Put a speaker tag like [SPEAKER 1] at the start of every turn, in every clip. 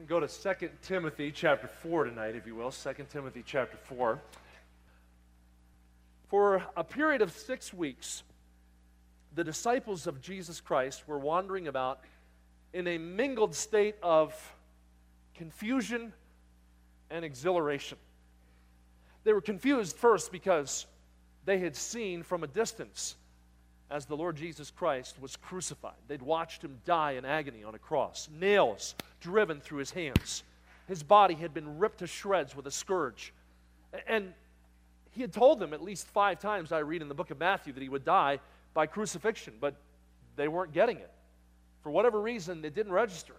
[SPEAKER 1] Go to 2 Timothy chapter 4 tonight, if you will. 2 Timothy chapter 4. For a period of 6 weeks, the disciples of Jesus Christ were wandering about in a mingled state of confusion and exhilaration. They were confused first because they had seen from a distance as the Lord Jesus Christ was crucified. They'd watched him die in agony on a cross, nails driven through his hands. His body had been ripped to shreds with a scourge. And he had told them at least 5 times, I read in the book of Matthew, that he would die by crucifixion, but they weren't getting it. For whatever reason, it didn't register.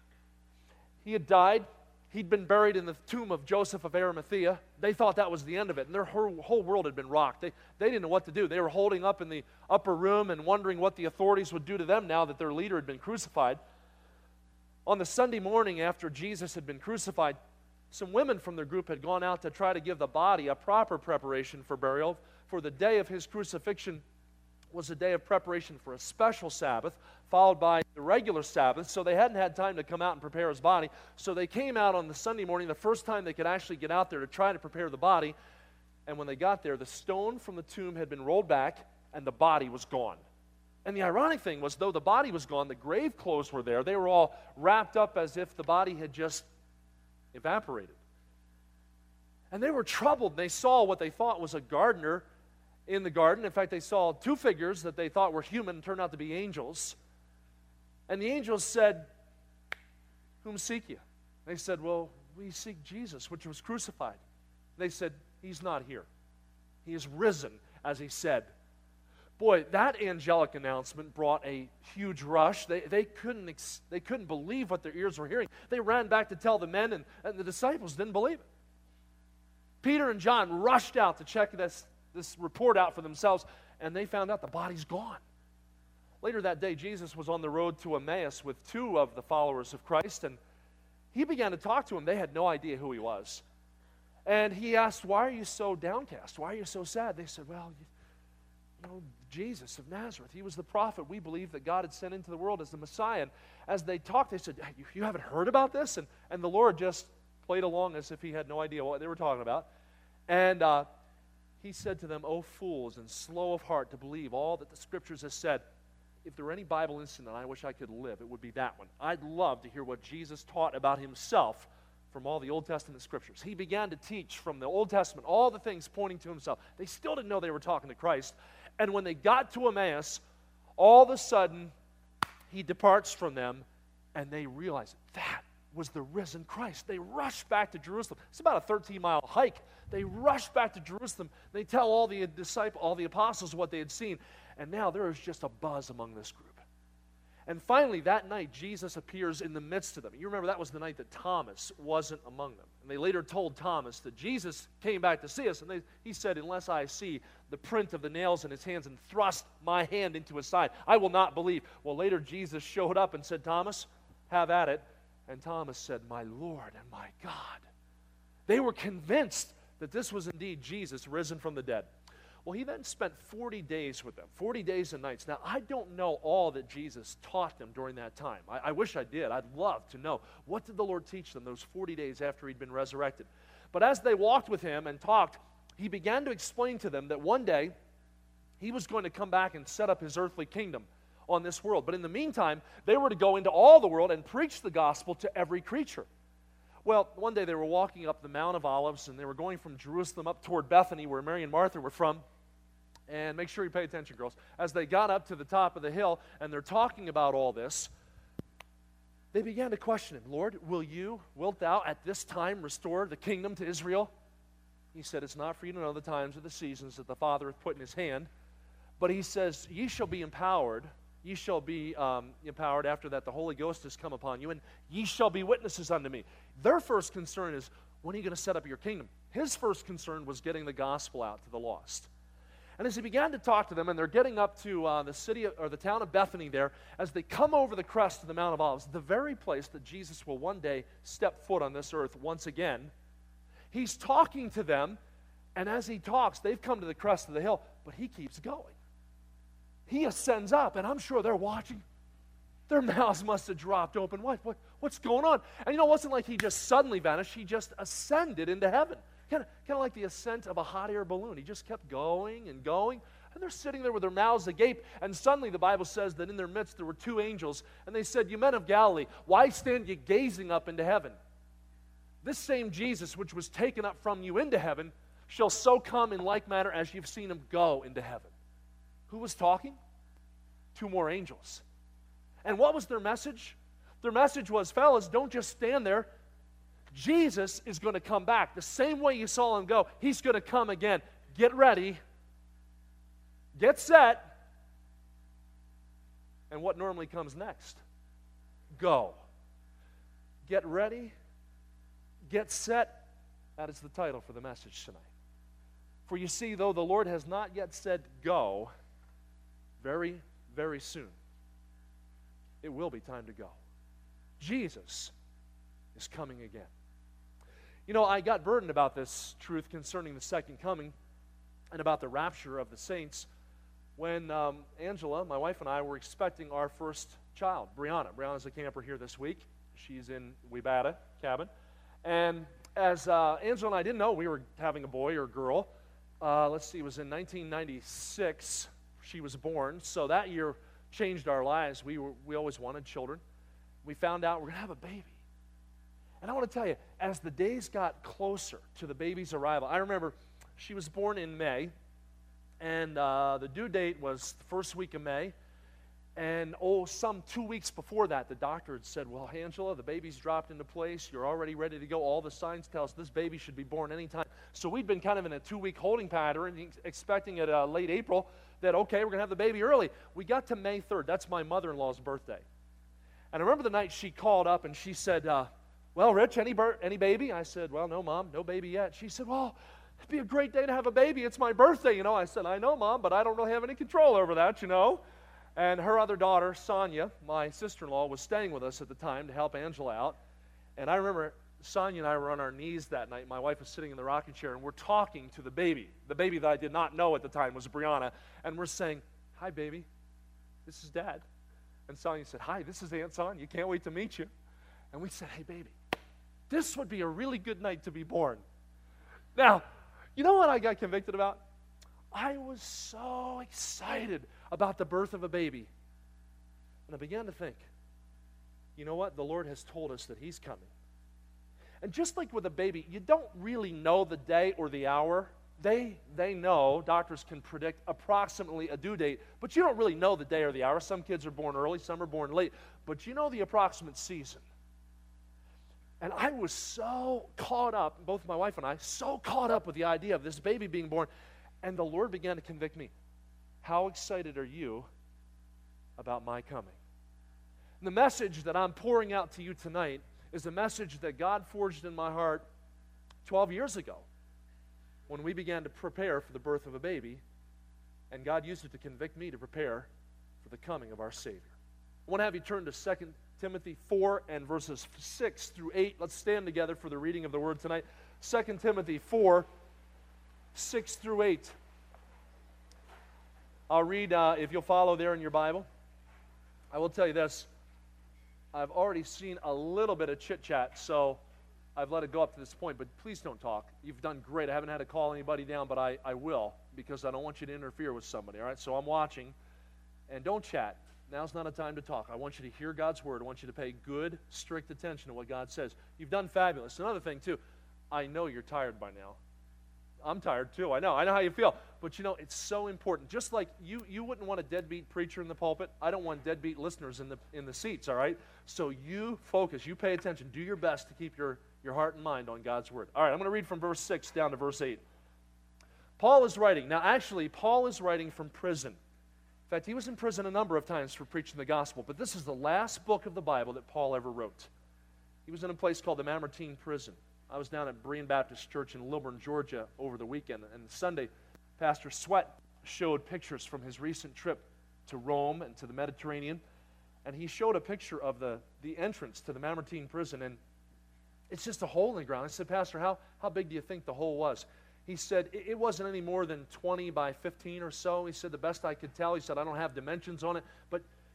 [SPEAKER 1] He had died. He'd been buried in the tomb of Joseph of Arimathea. They thought that was the end of it, and their whole world had been rocked. They didn't know what to do. They were holding up in the upper room and wondering what the authorities would do to them now that their leader had been crucified. On the Sunday morning after Jesus had been crucified, some women from their group had gone out to try to give the body a proper preparation for burial, for the day of his crucifixion was a day of preparation for a special Sabbath, followed by the regular Sabbath, so they hadn't had time to come out and prepare his body. So they came out on the Sunday morning, the first time they could actually get out there to try to prepare the body, and when they got there, the stone from the tomb had been rolled back, and the body was gone. And the ironic thing was, though the body was gone, the grave clothes were there. They were all wrapped up as if the body had just evaporated. And they were troubled. They saw what they thought was a gardener in the garden. In fact, they saw 2 figures that they thought were human, turned out to be angels. And the angels said, "Whom seek you?" They said, "Well, we seek Jesus, which was crucified." They said, "He's not here. He is risen, as he said." Boy, that angelic announcement brought a huge rush. They couldn't believe what their ears were hearing. They ran back to tell the men, and the disciples didn't believe it. Peter and John rushed out to check this report out for themselves, and they found out the body's gone. Later that day, Jesus was on the road to Emmaus with 2 of the followers of Christ, and he began to talk to them. They had no idea who he was. And he asked, "Why are you so downcast? Why are you so sad?" They said, "Well, Jesus of Nazareth, he was the prophet we believe that God had sent into the world as the Messiah." And as they talked, they said, "Hey, you haven't heard about this?" And the Lord just played along as if he had no idea what they were talking about. And he said to them, "O fools and slow of heart to believe all that the Scriptures have said." If there were any Bible incident I wish I could live, it would be that one. I'd love to hear what Jesus taught about himself from all the Old Testament Scriptures. He began to teach from the Old Testament all the things pointing to himself. They still didn't know they were talking to Christ. And when they got to Emmaus, all of a sudden, he departs from them, and they realize that was the risen Christ. They rush back to Jerusalem. It's about a 13-mile hike. They rush back to Jerusalem. They tell all the apostles what they had seen. And now there is just a buzz among this group. And finally, that night, Jesus appears in the midst of them. You remember that was the night that Thomas wasn't among them. And they later told Thomas that Jesus came back to see us. And he said, "Unless I see the print of the nails in his hands and thrust my hand into his side, I will not believe." Well, later Jesus showed up and said, "Thomas, have at it." And Thomas said, "My Lord and my God." They were convinced that this was indeed Jesus risen from the dead. Well, he then spent 40 days with them, 40 days and nights. Now, I don't know all that Jesus taught them during that time. I wish I did. I'd love to know. What did the Lord teach them those 40 days after he'd been resurrected? But as they walked with him and talked, he began to explain to them that one day he was going to come back and set up his earthly kingdom on this world. But in the meantime, they were to go into all the world and preach the gospel to every creature. Well, one day they were walking up the Mount of Olives, and they were going from Jerusalem up toward Bethany, where Mary and Martha were from. And make sure you pay attention, girls. As they got up to the top of the hill, and they're talking about all this, they began to question him. "Lord, wilt thou at this time restore the kingdom to Israel?" He said, "It's not for you to know the times or the seasons that the Father hath put in his hand." But he says, "Ye shall be empowered. Ye shall be empowered after that the Holy Ghost has come upon you, and ye shall be witnesses unto me." Their first concern is, when are you going to set up your kingdom? His first concern was getting the gospel out to the lost. And as he began to talk to them, and they're getting up to the city or the town of Bethany there, as they come over the crest of the Mount of Olives, the very place that Jesus will one day step foot on this earth once again, he's talking to them, and as he talks, they've come to the crest of the hill, but he keeps going. He ascends up, and I'm sure they're watching. Their mouths must have dropped open. What's going on? And it wasn't like he just suddenly vanished. He just ascended into heaven. Kind of like the ascent of a hot air balloon. He just kept going and going. And they're sitting there with their mouths agape. And suddenly the Bible says that in their midst there were two angels. And they said, "You men of Galilee, why stand ye gazing up into heaven? This same Jesus which was taken up from you into heaven shall so come in like manner as you've seen him go into heaven." Who was talking? Two more angels. And what was their message? Their message was, fellas, don't just stand there. Jesus is going to come back. The same way you saw him go, he's going to come again. Get ready. Get set. And what normally comes next? Go. Get ready. Get set. That is the title for the message tonight. For you see, though the Lord has not yet said go, very, very soon, it will be time to go. Jesus is coming again. I got burdened about this truth concerning the second coming and about the rapture of the saints when Angela, my wife, and I were expecting our first child, Brianna. Brianna's a camper here this week. She's in Webata cabin. And as Angela and I didn't know we were having a boy or a girl, it was in 1996 she was born. So that year changed our lives. We always wanted children. We found out we're going to have a baby. And I want to tell you, as the days got closer to the baby's arrival, I remember she was born in May, and the due date was the first week of May. And some 2 weeks before that, the doctor had said, "Well, Angela, the baby's dropped into place. You're already ready to go. All the signs tell us this baby should be born anytime." So we'd been kind of in a 2-week holding pattern, expecting it late April that, okay, we're going to have the baby early. We got to May 3rd. That's my mother-in-law's birthday. And I remember the night she called up and she said, "Well, Rich, any baby?" I said, "Well, no, Mom, no baby yet." She said, "Well, it'd be a great day to have a baby. It's my birthday, I said, "I know, Mom, but I don't really have any control over that, And her other daughter, Sonia, my sister-in-law, was staying with us at the time to help Angela out. And I remember Sonia and I were on our knees that night. My wife was sitting in the rocking chair, and we're talking to the baby. The baby that I did not know at the time was Brianna. And we're saying, "Hi, baby. This is Dad." And Sonia said, "Hi, this is Aunt Sonia. Can't wait to meet you." And we said, "Hey, baby, this would be a really good night to be born." Now, you know what I got convicted about? I was so excited about the birth of a baby. And I began to think, you know what? The Lord has told us that he's coming. And just like with a baby, you don't really know the day or the hour. They know, doctors can predict approximately a due date, but you don't really know the day or the hour. Some kids are born early, some are born late, but you know the approximate season. And I was so caught up, both my wife and I, so caught up with the idea of this baby being born. And the Lord began to convict me. How excited are you about my coming? And the message that I'm pouring out to you tonight is a message that God forged in my heart 12 years ago when we began to prepare for the birth of a baby, and God used it to convict me to prepare for the coming of our Savior. I want to have you turn to 2 Timothy 4 and verses 6 through 8. Let's stand together for the reading of the Word tonight. 2 Timothy 4, 6 through 8. I'll read, if you'll follow there in your Bible. I will tell you this. I've already seen a little bit of chit-chat, so I've let it go up to this point, but please don't talk. You've done great. I haven't had to call anybody down, but I will, because I don't want you to interfere with somebody, all right? So I'm watching, and don't chat. Now's not a time to talk. I want you to hear God's Word. I want you to pay good, strict attention to what God says. You've done fabulous. Another thing, too, I know you're tired by now. I'm tired too. I know how you feel. But it's so important. Just like you wouldn't want a deadbeat preacher in the pulpit, I don't want deadbeat listeners in the seats, all right? So you focus, you pay attention, do your best to keep your heart and mind on God's Word. All right, I'm going to read from verse 6 down to verse 8. Paul is writing. Now, actually, Paul is writing from prison. In fact, he was in prison a number of times for preaching the gospel, but this is the last book of the Bible that Paul ever wrote. He was in a place called the Mamertine Prison. I was down at Berean Baptist Church in Lilburn, Georgia over the weekend, and Sunday, Pastor Sweat showed pictures from his recent trip to Rome and to the Mediterranean, and he showed a picture of the entrance to the Mamertine prison, and it's just a hole in the ground. I said, "Pastor, how big do you think the hole was?" He said, it wasn't any more than 20 by 15 or so. He said, "The best I could tell," he said, "I don't have dimensions on it, but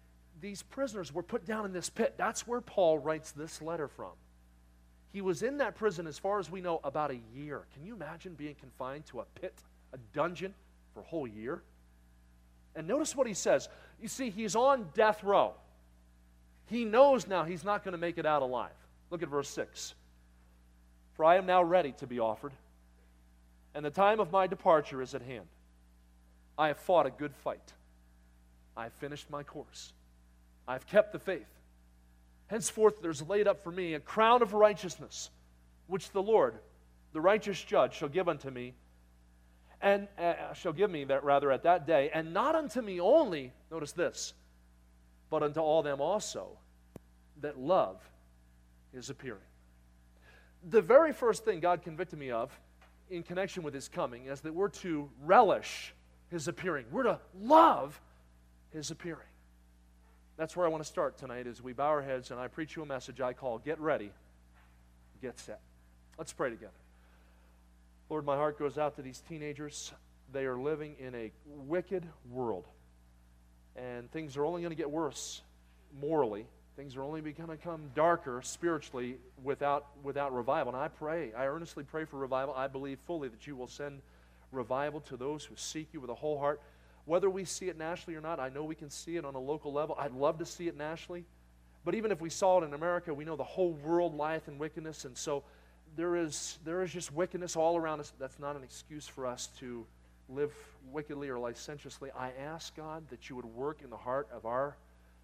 [SPEAKER 1] these prisoners were put down in this pit. That's where Paul writes this letter from. He was in that prison, as far as we know, about a year. Can you imagine being confined to a pit, a dungeon, for a whole year? And notice what he says. You see, he's on death row. He knows now he's not going to make it out alive. Look at verse 6. For I am now ready to be offered, and the time of my departure is at hand. I have fought a good fight. I have finished my course. I have kept the faith. Henceforth there's laid up for me a crown of righteousness, which the Lord, the righteous judge, shall give unto me, and shall give me that rather at that day, and not unto me only, notice this, but unto all them also that love his appearing. The very first thing God convicted me of in connection with his coming is that we're to relish his appearing. We're to love his appearing. That's where I want to start tonight as we bow our heads and I preach you a message I call Get Ready, Get Set. Let's pray together. Lord, my heart goes out to these teenagers. They are living in a wicked world. And things are only going to get worse morally. Things are only going to become darker spiritually without revival. And I earnestly pray for revival. I believe fully that you will send revival to those who seek you with a whole heart. Whether we see it nationally or not, I know we can see it on a local level. I'd love to see it nationally. But even if we saw it in America, we know the whole world lieth in wickedness. And so there is just wickedness all around us. That's not an excuse for us to live wickedly or licentiously. I ask, God, that you would work in the heart of our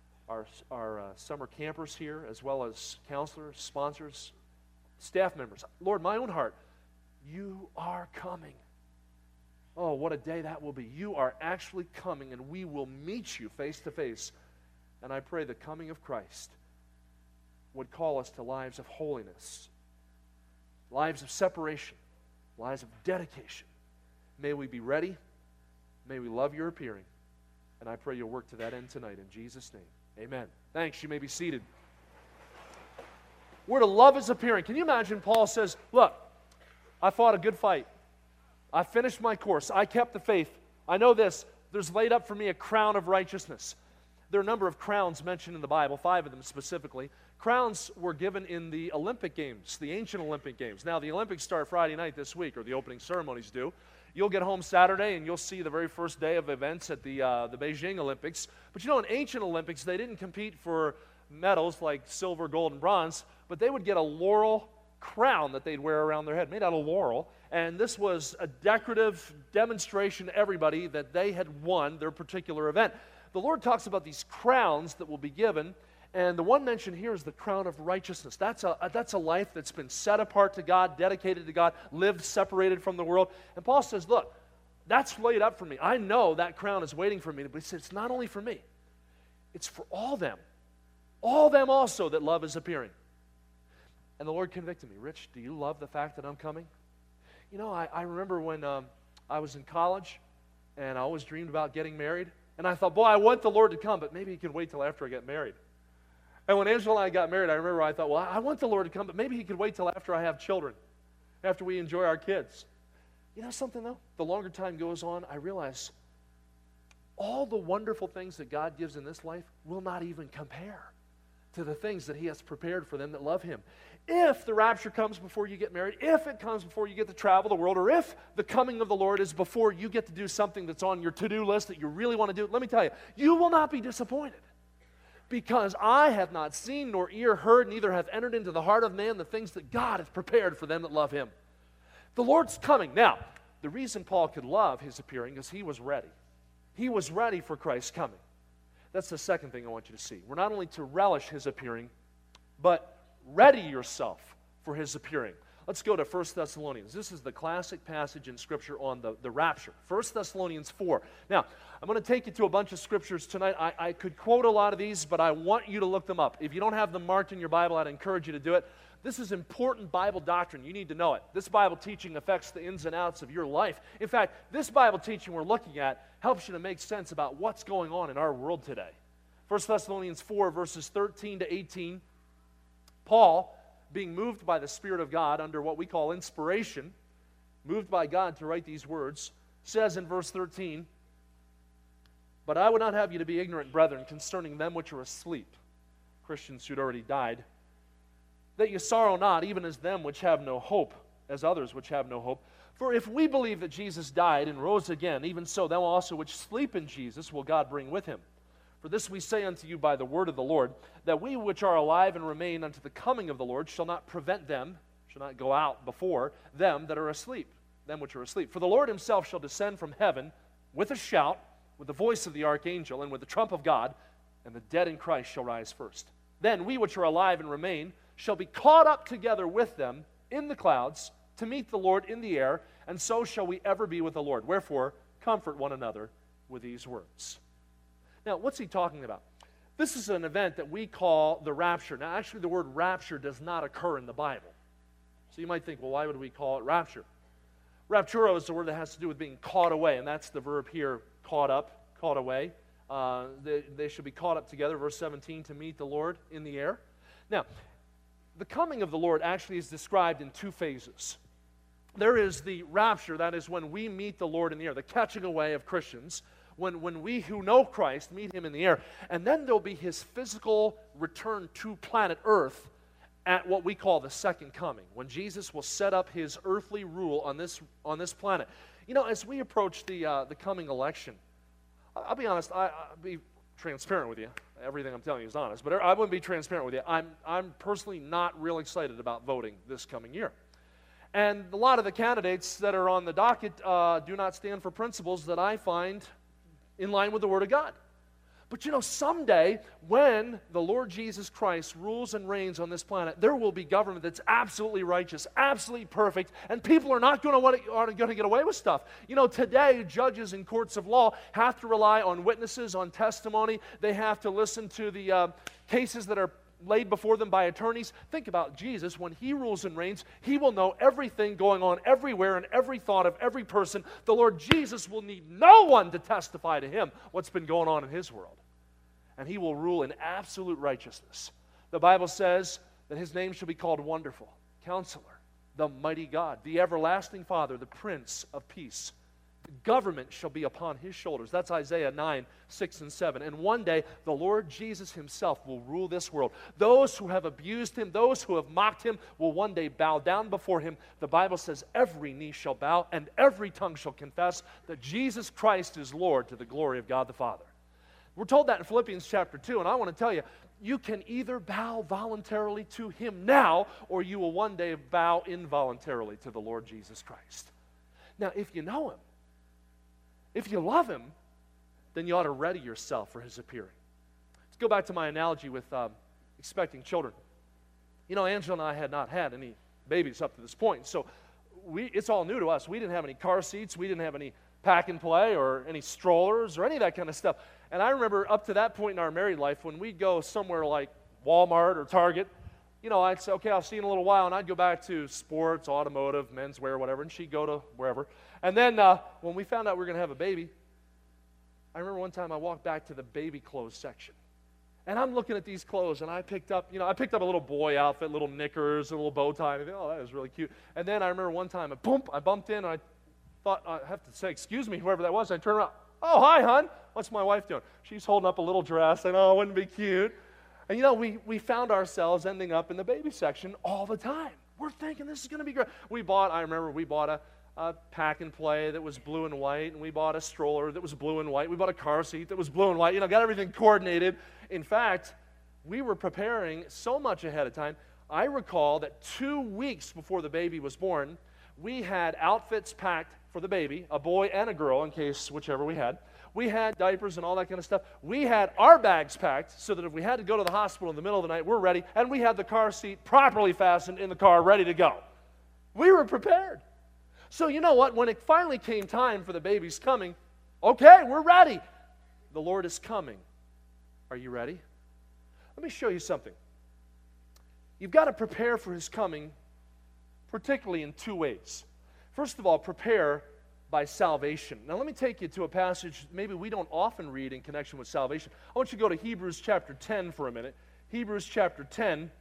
[SPEAKER 1] summer campers here, as well as counselors, sponsors, staff members. Lord, my own heart, you are coming. Oh, what a day that will be. You are actually coming, and we will meet you face to face. And I pray the coming of Christ would call us to lives of holiness, lives of separation, lives of dedication. May we be ready. May we love your appearing. And I pray you'll work to that end tonight in Jesus' name. Amen. Thanks. You may be seated. We're to love his appearing. Can you imagine Paul says, look, I fought a good fight. I finished my course. I kept the faith. I know this. There's laid up for me a crown of righteousness. There are a number of crowns mentioned in the Bible, 5 of them specifically. Crowns were given in the Olympic Games, the ancient Olympic Games. Now, the Olympics start Friday night this week, or the opening ceremonies do. You'll get home Saturday, and you'll see the very first day of events at the Beijing Olympics. But you know, in ancient Olympics, they didn't compete for medals like silver, gold, and bronze, but they would get a laurel crown that they'd wear around their head, made out of laurel. And this was a decorative demonstration to everybody that they had won their particular event. The Lord talks about these crowns that will be given, and the one mentioned here is the crown of righteousness. That's a life that's been set apart to God, dedicated to God, lived separated from the world. And Paul says, look, that's laid up for me. I know that crown is waiting for me. But he says, it's not only for me. It's for all them also that love is appearing. And the Lord convicted me. Rich, do you love the fact that I'm coming? You know, I remember when I was in college, and I always dreamed about getting married. And I thought, boy, I want the Lord to come, but maybe he can wait till after I get married. And when Angela and I got married, I remember I thought, well, I want the Lord to come, but maybe he could wait till after I have children, after we enjoy our kids. You know something, though? The longer time goes on, I realize all the wonderful things that God gives in this life will not even compare to the things that he has prepared for them that love him. If the rapture comes before you get married, if it comes before you get to travel the world, or if the coming of the Lord is before you get to do something that's on your to-do list that you really want to do, let me tell you, you will not be disappointed. Because I have not seen nor ear heard, neither have entered into the heart of man the things that God has prepared for them that love him. The Lord's coming. Now, the reason Paul could love his appearing is he was ready. He was ready for Christ's coming. That's the second thing I want you to see. We're not only to relish his appearing, but ready yourself for his appearing. Let's go to 1 Thessalonians. This is the classic passage in Scripture on the rapture. 1 Thessalonians 4. Now, I'm going to take you to a bunch of scriptures tonight. I could quote a lot of these, but I want you to look them up. If you don't have them marked in your Bible, I'd encourage you to do it. This is important Bible doctrine. You need to know it. This Bible teaching affects the ins and outs of your life. In fact, this Bible teaching we're looking at helps you to make sense about what's going on in our world today. 1 Thessalonians 4, verses 13 to 18. Paul, being moved by the Spirit of God under what we call inspiration, moved by God to write these words, says in verse 13, But I would not have you to be ignorant, brethren, concerning them which are asleep, Christians who'd already died, that you sorrow not, even as them which have no hope, as others which have no hope. For if we believe that Jesus died and rose again, even so them also which sleep in Jesus will God bring with him. For this we say unto you by the word of the Lord, that we which are alive and remain unto the coming of the Lord shall not prevent them, shall not go out before them that are asleep, them which are asleep. For the Lord himself shall descend from heaven with a shout, with the voice of the archangel, and with the trump of God, and the dead in Christ shall rise first. Then we which are alive and remain shall be caught up together with them in the clouds to meet the Lord in the air, and so shall we ever be with the Lord. Wherefore, comfort one another with these words. Now, what's he talking about? This is an event that we call the rapture. Now, actually, the word rapture does not occur in the Bible. So you might think, well, why would we call it rapture? Rapturo is the word that has to do with being caught away, and that's the verb here, caught up, caught away. They should be caught up together, verse 17, to meet the Lord in the air. Now, the coming of the Lord actually is described in two phases. There is the rapture, that is when we meet the Lord in the air, the catching away of Christians, when we who know Christ meet him in the air. And then there'll be his physical return to planet Earth at what we call the second coming, when Jesus will set up his earthly rule on this planet. You know, as we approach the coming election, I'll be honest, I'll be transparent with you. Everything I'm telling you is honest, but I wouldn't be transparent with you. I'm personally not real excited about voting this coming year. And a lot of the candidates that are on the docket do not stand for principles that I find in line with the Word of God. But you know, someday, when the Lord Jesus Christ rules and reigns on this planet, there will be government that's absolutely righteous, absolutely perfect, and people are not going to get away with stuff. You know, today, judges in courts of law have to rely on witnesses, on testimony. They have to listen to the cases that are laid before them by attorneys. Think about Jesus. When he rules and reigns, he will know everything going on everywhere and every thought of every person. The Lord Jesus will need no one to testify to him what's been going on in his world. And he will rule in absolute righteousness. The Bible says that his name shall be called Wonderful, Counselor, the Mighty God, the Everlasting Father, the Prince of Peace. The government shall be upon his shoulders. That's Isaiah 9, 6, and 7. And one day, the Lord Jesus himself will rule this world. Those who have abused him, those who have mocked him, will one day bow down before him. The Bible says every knee shall bow and every tongue shall confess that Jesus Christ is Lord, to the glory of God the Father. We're told that in Philippians chapter 2, and I want to tell you, you can either bow voluntarily to him now, or you will one day bow involuntarily to the Lord Jesus Christ. Now, if you know him, if you love him, then you ought to ready yourself for his appearing. Let's go back to my analogy with expecting children. You know, Angela and I had not had any babies up to this point, so it's all new to us. We didn't have any car seats. We didn't have any pack and play or any strollers or any of that kind of stuff. And I remember up to that point in our married life, when we'd go somewhere like Walmart or Target, you know, I'd say, okay, I'll see you in a little while, and I'd go back to sports, automotive, menswear, whatever, and she'd go to wherever. And then when we found out we were going to have a baby, I remember one time I walked back to the baby clothes section. And I'm looking at these clothes, and I picked up a little boy outfit, little knickers, a little bow tie, and I think, oh, that was really cute. And then I remember one time, I bumped in, and I thought, I have to say, excuse me, whoever that was. I turned around, oh, hi, hon. What's my wife doing? She's holding up a little dress, and oh, wouldn't it be cute? And you know, we found ourselves ending up in the baby section all the time. We're thinking this is going to be great. I remember we bought a pack and play that was blue and white, and we bought a stroller that was blue and white. We bought a car seat that was blue and white. You know, got everything coordinated. In fact, we were preparing so much ahead of time. I recall that 2 weeks before the baby was born, we had outfits packed for the baby, a boy and a girl, in case whichever we had. We had diapers and all that kind of stuff. We had our bags packed so that if we had to go to the hospital in the middle of the night, we're ready. And we had the car seat properly fastened in the car, ready to go. We were prepared. So you know what? When it finally came time for the baby's coming, okay, we're ready. The Lord is coming. Are you ready? Let me show you something. You've got to prepare for his coming, particularly in two ways. First of all, prepare by salvation. Now let me take you to a passage maybe we don't often read in connection with salvation. I want you to go to Hebrews chapter 10 for a minute. Hebrews chapter 10,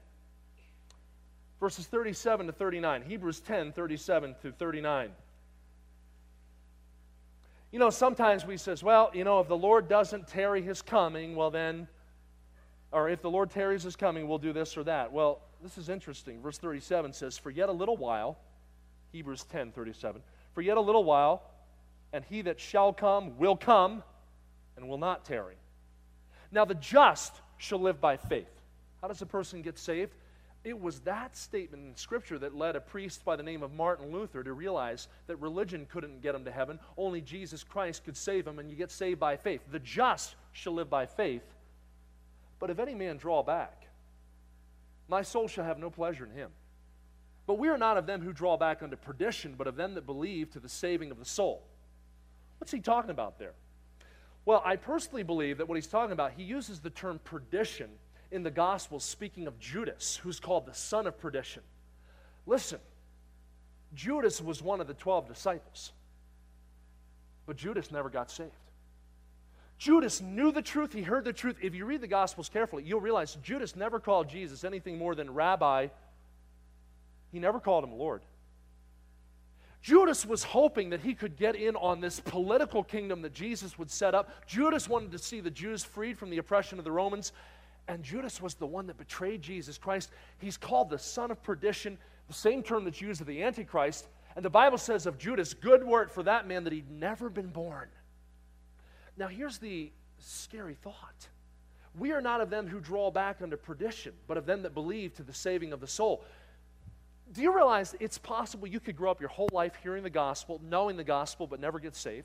[SPEAKER 1] verses 37 to 39. Hebrews 10, 37 to 39. You know, sometimes we says, well, you know, if the Lord doesn't tarry his coming, well then, or if the Lord tarries his coming, we'll do this or that. Well, this is interesting. Verse 37 says, for yet a little while, Hebrews 10:37, for yet a little while, and he that shall come will come and will not tarry. Now the just shall live by faith. How does a person get saved? It was that statement in Scripture that led a priest by the name of Martin Luther to realize that religion couldn't get him to heaven. Only Jesus Christ could save him, and you get saved by faith. The just shall live by faith. But if any man draw back, my soul shall have no pleasure in him. But we are not of them who draw back unto perdition, but of them that believe to the saving of the soul. What's he talking about there? Well, I personally believe that what he's talking about, he uses the term perdition in the Gospels, speaking of Judas, who's called the son of perdition. Listen, Judas was one of the 12 disciples, but Judas never got saved. Judas knew the truth. He heard the truth. If you read the Gospels carefully, you'll realize Judas never called Jesus anything more than Rabbi. He never called him Lord. Judas was hoping that he could get in on this political kingdom that Jesus would set up. Judas wanted to see the Jews freed from the oppression of the Romans. And Judas was the one that betrayed Jesus Christ. He's called the son of perdition, the same term that's used of the Antichrist. And the Bible says of Judas, good word for that man that he'd never been born. Now here's the scary thought. We are not of them who draw back unto perdition, but of them that believe to the saving of the soul. Do you realize it's possible you could grow up your whole life hearing the gospel, knowing the gospel, but never get saved?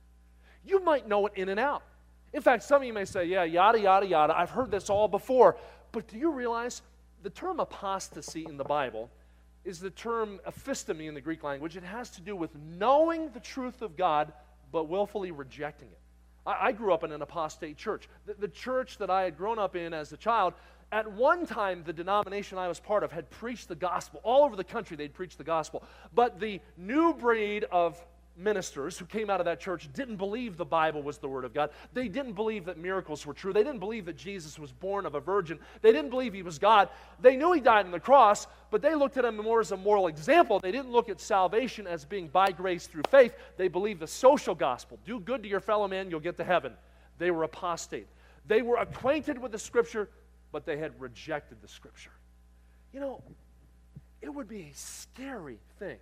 [SPEAKER 1] You might know it in and out. In fact, some of you may say, yeah, yada, yada, yada. I've heard this all before. But do you realize the term apostasy in the Bible is the term aphistemi in the Greek language? It has to do with knowing the truth of God, but willfully rejecting it. I grew up in an apostate church. The church that I had grown up in as a child, at one time, the denomination I was part of had preached the gospel. All over the country, they'd preached the gospel. But the new breed of ministers who came out of that church didn't believe the Bible was the Word of God. They didn't believe that miracles were true. They didn't believe that Jesus was born of a virgin. They didn't believe he was God. They knew he died on the cross, but they looked at him more as a moral example. They didn't look at salvation as being by grace through faith. They believed the social gospel. Do good to your fellow man, you'll get to heaven. They were apostate. They were acquainted with the Scripture, but they had rejected the Scripture. You know, it would be a scary thing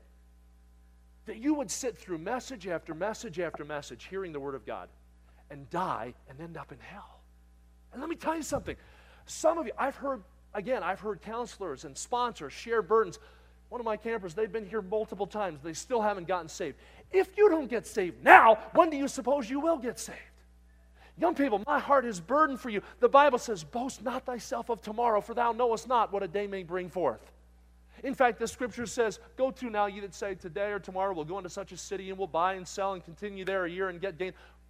[SPEAKER 1] that you would sit through message after message after message hearing the Word of God and die and end up in hell. And let me tell you something. Some of you, I've heard counselors and sponsors share burdens. One of my campers, they've been here multiple times. They still haven't gotten saved. If you don't get saved now, when do you suppose you will get saved? Young people, my heart is burdened for you. The Bible says, boast not thyself of tomorrow, for thou knowest not what a day may bring forth. In fact, the Scripture says, go to now, ye that say, today or tomorrow we'll go into such a city, and we'll buy and sell and continue there a year and get gain.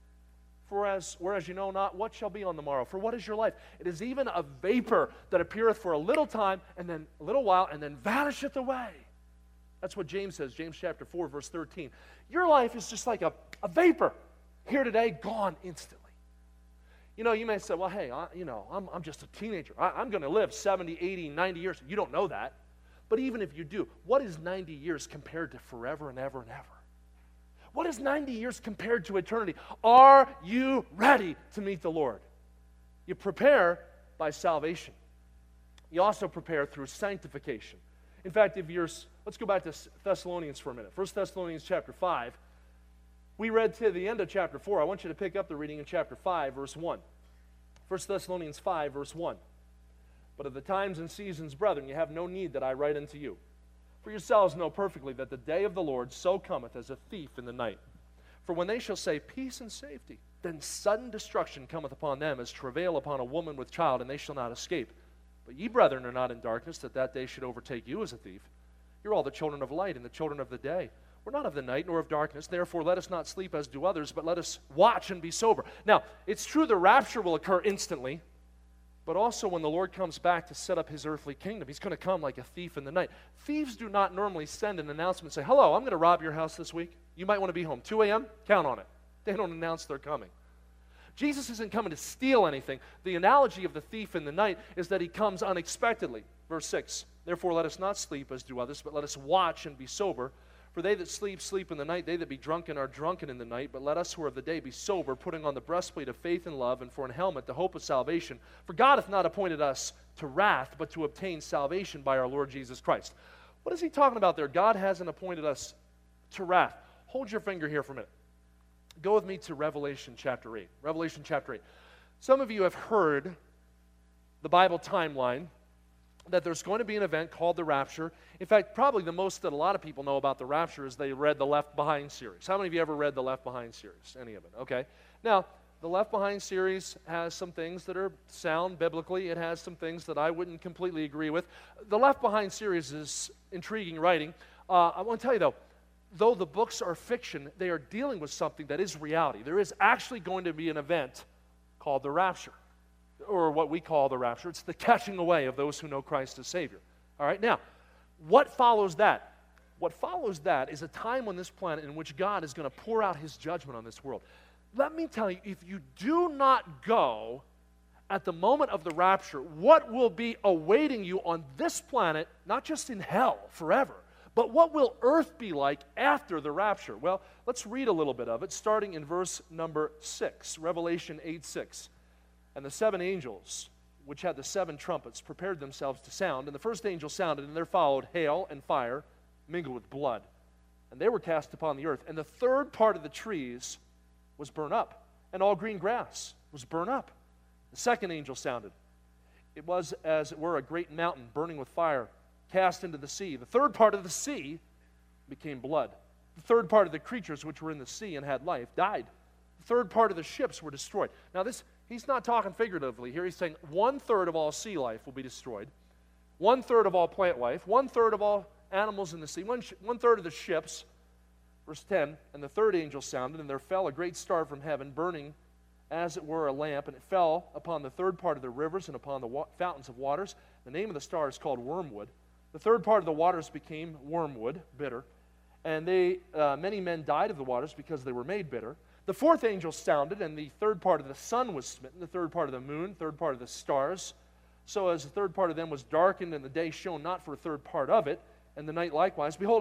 [SPEAKER 1] Whereas you know not what shall be on the morrow. For what is your life? It is even a vapor that appeareth for a little time, and then a little while, and then vanisheth away. That's what James says, James chapter 4, verse 13. Your life is just like a vapor. Here today, gone instantly. You know, you may say, well, hey, I'm just a teenager. I'm going to live 70, 80, 90 years. You don't know that. But even if you do, what is 90 years compared to forever and ever and ever? What is 90 years compared to eternity? Are you ready to meet the Lord? You prepare by salvation. You also prepare through sanctification. In fact, let's go back to Thessalonians for a minute. 1 Thessalonians chapter 5. We read to the end of chapter 4. I want you to pick up the reading in chapter 5, verse 1. 1 Thessalonians 5, verse 1. But of the times and seasons, brethren, you have no need that I write unto you. For yourselves know perfectly that the day of the Lord so cometh as a thief in the night. For when they shall say peace and safety, then sudden destruction cometh upon them as travail upon a woman with child, and they shall not escape. But ye, brethren, are not in darkness, that day should overtake you as a thief. You're all the children of light and the children of the day. We're not of the night nor of darkness. Therefore, let us not sleep as do others, but let us watch and be sober. Now, it's true the rapture will occur instantly, but also when the Lord comes back to set up his earthly kingdom, he's going to come like a thief in the night. Thieves do not normally send an announcement and say, hello, I'm going to rob your house this week. You might want to be home. 2 a.m., count on it. They don't announce they're coming. Jesus isn't coming to steal anything. The analogy of the thief in the night is that he comes unexpectedly. Verse 6, therefore let us not sleep as do others, but let us watch and be sober. For they that sleep, sleep in the night. They that be drunken are drunken in the night. But let us who are of the day be sober, putting on the breastplate of faith and love, and for an helmet the hope of salvation. For God hath not appointed us to wrath, but to obtain salvation by our Lord Jesus Christ. What is he talking about there? God hasn't appointed us to wrath. Hold your finger here for a minute. Go with me to Revelation chapter 8. Revelation chapter 8. Some of you have heard the Bible timeline that there's going to be an event called the rapture. In fact, probably the most that a lot of people know about the rapture is they read the Left Behind series. How many of you ever read the Left Behind series? Any of it? Okay. Now, the Left Behind series has some things that are sound biblically. It has some things that I wouldn't completely agree with. The Left Behind series is intriguing writing. I want to tell you, though the books are fiction, they are dealing with something that is reality. There is actually going to be an event called the rapture, or what we call the rapture. It's the catching away of those who know Christ as Savior. All right, now, what follows that? What follows that is a time on this planet in which God is going to pour out His judgment on this world. Let me tell you, if you do not go at the moment of the rapture, what will be awaiting you on this planet, not just in hell forever, but what will earth be like after the rapture? Well, let's read a little bit of it, starting in verse number 6, Revelation 8:6. And the 7 angels, which had the 7 trumpets, prepared themselves to sound. And the first angel sounded, and there followed hail and fire, mingled with blood. And they were cast upon the earth. And the third part of the trees was burnt up, and all green grass was burnt up. The second angel sounded. It was, as it were, a great mountain burning with fire, cast into the sea. The third part of the sea became blood. The third part of the creatures which were in the sea and had life died. The third part of the ships were destroyed. Now he's not talking figuratively here. He's saying 1/3 of all sea life will be destroyed, 1/3 of all plant life, 1/3 of all animals in the sea, 1/3 of the ships. Verse 10, and the third angel sounded, and there fell a great star from heaven, burning as it were a lamp, and it fell upon the third part of the rivers and upon the fountains of waters. The name of the star is called Wormwood. The third part of the waters became wormwood, bitter, and many men died of the waters because they were made bitter. The fourth angel sounded, and the third part of the sun was smitten, the third part of the moon, third part of the stars. So as the third part of them was darkened, and the day shone not for a third part of it, and the night likewise, behold,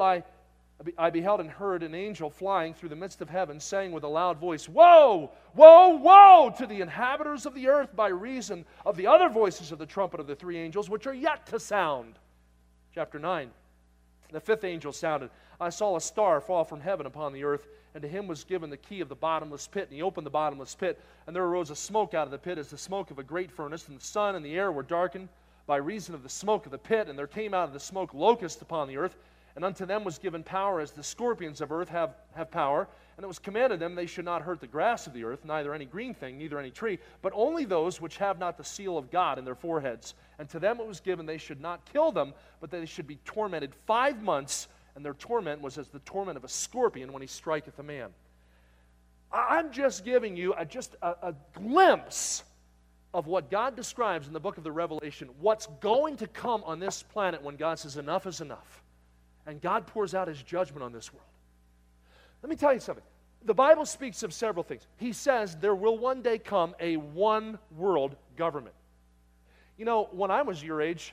[SPEAKER 1] I beheld and heard an angel flying through the midst of heaven, saying with a loud voice, Woe, woe, woe to the inhabitants of the earth by reason of the other voices of the trumpet of the 3 angels, which are yet to sound. Chapter 9. The fifth angel sounded. I saw a star fall from heaven upon the earth, and to him was given the key of the bottomless pit. And he opened the bottomless pit, and there arose a smoke out of the pit as the smoke of a great furnace, and the sun and the air were darkened by reason of the smoke of the pit. And there came out of the smoke locusts upon the earth, and unto them was given power as the scorpions of earth have power. And it was commanded them they should not hurt the grass of the earth, neither any green thing, neither any tree, but only those which have not the seal of God in their foreheads. And to them it was given they should not kill them, but they should be tormented 5 months, and their torment was as the torment of a scorpion when he striketh a man. I'm just giving you a glimpse of what God describes in the book of the Revelation, what's going to come on this planet when God says enough is enough. And God pours out His judgment on this world. Let me tell you something. The Bible speaks of several things. He says there will one day come a one-world government. You know, when I was your age,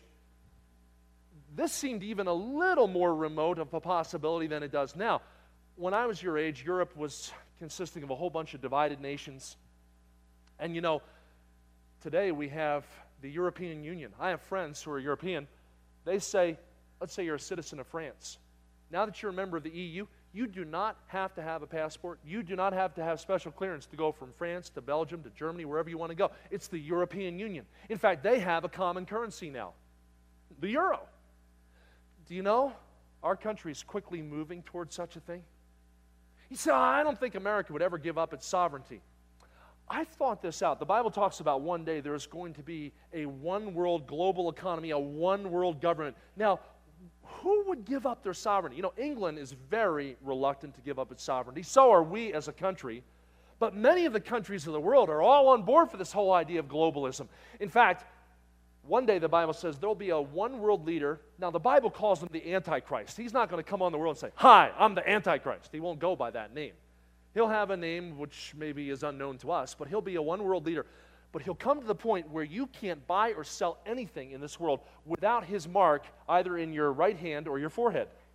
[SPEAKER 1] this seemed even a little more remote of a possibility than it does now. When I was your age, Europe was consisting of a whole bunch of divided nations. And you know, today we have the European Union. I have friends who are European. They say, let's say you're a citizen of France. Now that you're a member of the EU, you do not have to have a passport. You do not have to have special clearance to go from France to Belgium to Germany, wherever you want to go. It's the European Union. In fact, they have a common currency now, the euro. Do you know our country is quickly moving towards such a thing? You say, I don't think America would ever give up its sovereignty. I thought this out. The Bible talks about one day there's going to be a one-world global economy, a one-world government. Now, who would give up their sovereignty? You know, England is very reluctant to give up its sovereignty. So are we as a country. But many of the countries of the world are all on board for this whole idea of globalism. In fact, one day the Bible says there'll be a one-world leader. Now, the Bible calls him the Antichrist. He's not going to come on the world and say, Hi, I'm the Antichrist. He won't go by that name. He'll have a name which maybe is unknown to us, but he'll be a one-world leader. But he'll come to the point where you can't buy or sell anything in this world without his mark either in your right hand or your forehead.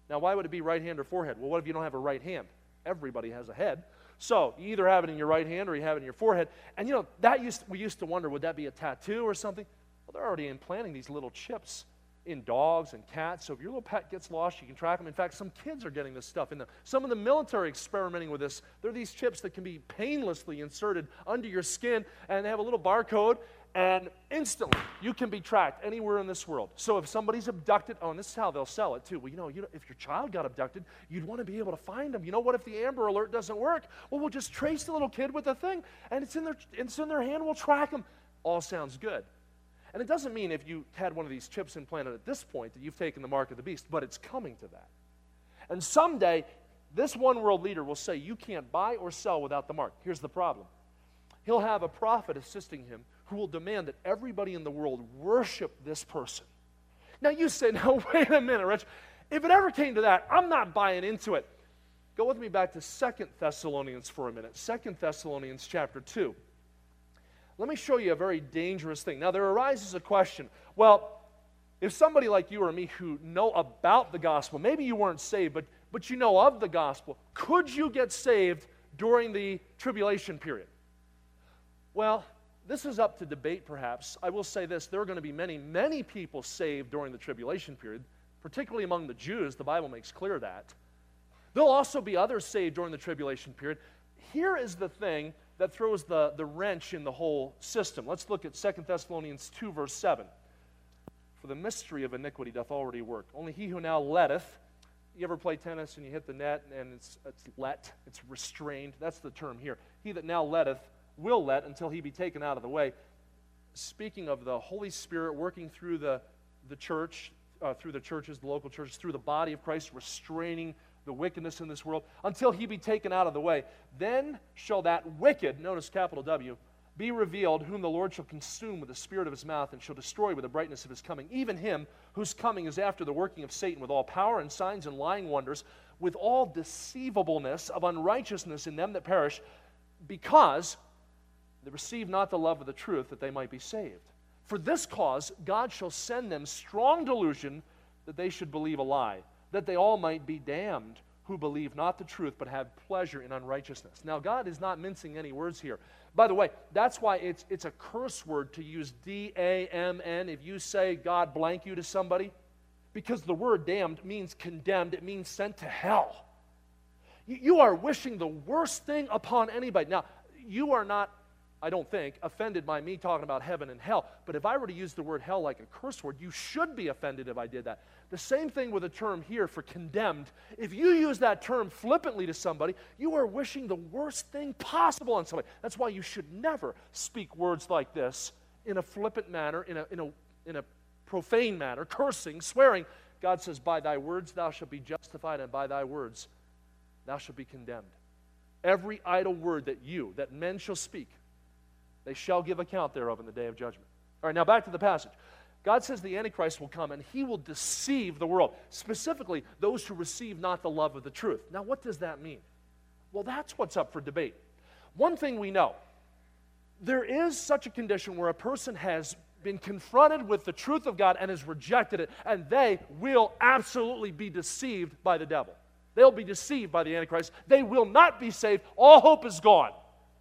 [SPEAKER 1] Now, why would it be right hand or forehead? Well, what if you don't have a right hand? Everybody has a head. So you either have it in your right hand or you have it in your forehead. And we used to wonder, would that be a tattoo or something? Well, they're already implanting these little chips in dogs and cats. So if your little pet gets lost, you can track them. In fact, some kids are getting this stuff in them. Some of the military experimenting with this. There are these chips that can be painlessly inserted under your skin, and they have a little barcode, and instantly you can be tracked anywhere in this world. So if somebody's abducted, and this is how they'll sell it too. Well, if your child got abducted, you'd want to be able to find them. What if the Amber Alert doesn't work? Well, we'll just trace the little kid with the thing, and it's in their hand. We'll track them. All sounds good. And it doesn't mean if you had one of these chips implanted at this point that you've taken the mark of the beast, but it's coming to that. And someday, this one world leader will say, you can't buy or sell without the mark. Here's the problem. He'll have a prophet assisting him who will demand that everybody in the world worship this person. Now you say, no, wait a minute, Rich. If it ever came to that, I'm not buying into it. Go with me back to 2 Thessalonians for a minute. 2 Thessalonians chapter 2. Let me show you a very dangerous thing. Now there arises a question. Well, if somebody like you or me who know about the gospel, maybe you weren't saved, but you know of the gospel, could you get saved during the tribulation period? Well, this is up to debate, perhaps. I will say this. There are going to be many, many people saved during the tribulation period, particularly among the Jews. The Bible makes clear that. There'll also be others saved during the tribulation period. Here is the thing that throws the wrench in the whole system. Let's look at 2 Thessalonians 2, verse 7. For the mystery of iniquity doth already work. Only he who now letteth. You ever play tennis and you hit the net and it's restrained? That's the term here. He that now letteth will let until he be taken out of the way. Speaking of the Holy Spirit working through the church, through the churches, the local churches, through the body of Christ, restraining the wickedness in this world, until he be taken out of the way. Then shall that wicked, notice capital W, be revealed, whom the Lord shall consume with the spirit of his mouth, and shall destroy with the brightness of his coming. Even him whose coming is after the working of Satan, with all power and signs and lying wonders, with all deceivableness of unrighteousness in them that perish, because they receive not the love of the truth, that they might be saved. For this cause God shall send them strong delusion, that they should believe a lie, that they all might be damned, who believe not the truth, but have pleasure in unrighteousness. Now, God is not mincing any words here. By the way, that's why it's a curse word to use D-A-M-N if you say God blank you to somebody, because the word damned means condemned. It means sent to hell. You are wishing the worst thing upon anybody. Now, you are not, I don't think, offended by me talking about heaven and hell. But if I were to use the word hell like a curse word, you should be offended if I did that. The same thing with the term here for condemned. If you use that term flippantly to somebody, you are wishing the worst thing possible on somebody. That's why you should never speak words like this in a flippant manner, in a profane manner, cursing, swearing. God says, by thy words thou shalt be justified, and by thy words thou shalt be condemned. Every idle word that men shall speak, they shall give account thereof in the day of judgment. All right, now back to the passage. God says the Antichrist will come and he will deceive the world, specifically those who receive not the love of the truth. Now, what does that mean? Well, that's what's up for debate. One thing we know, there is such a condition where a person has been confronted with the truth of God and has rejected it, and they will absolutely be deceived by the devil. They'll be deceived by the Antichrist. They will not be saved. All hope is gone.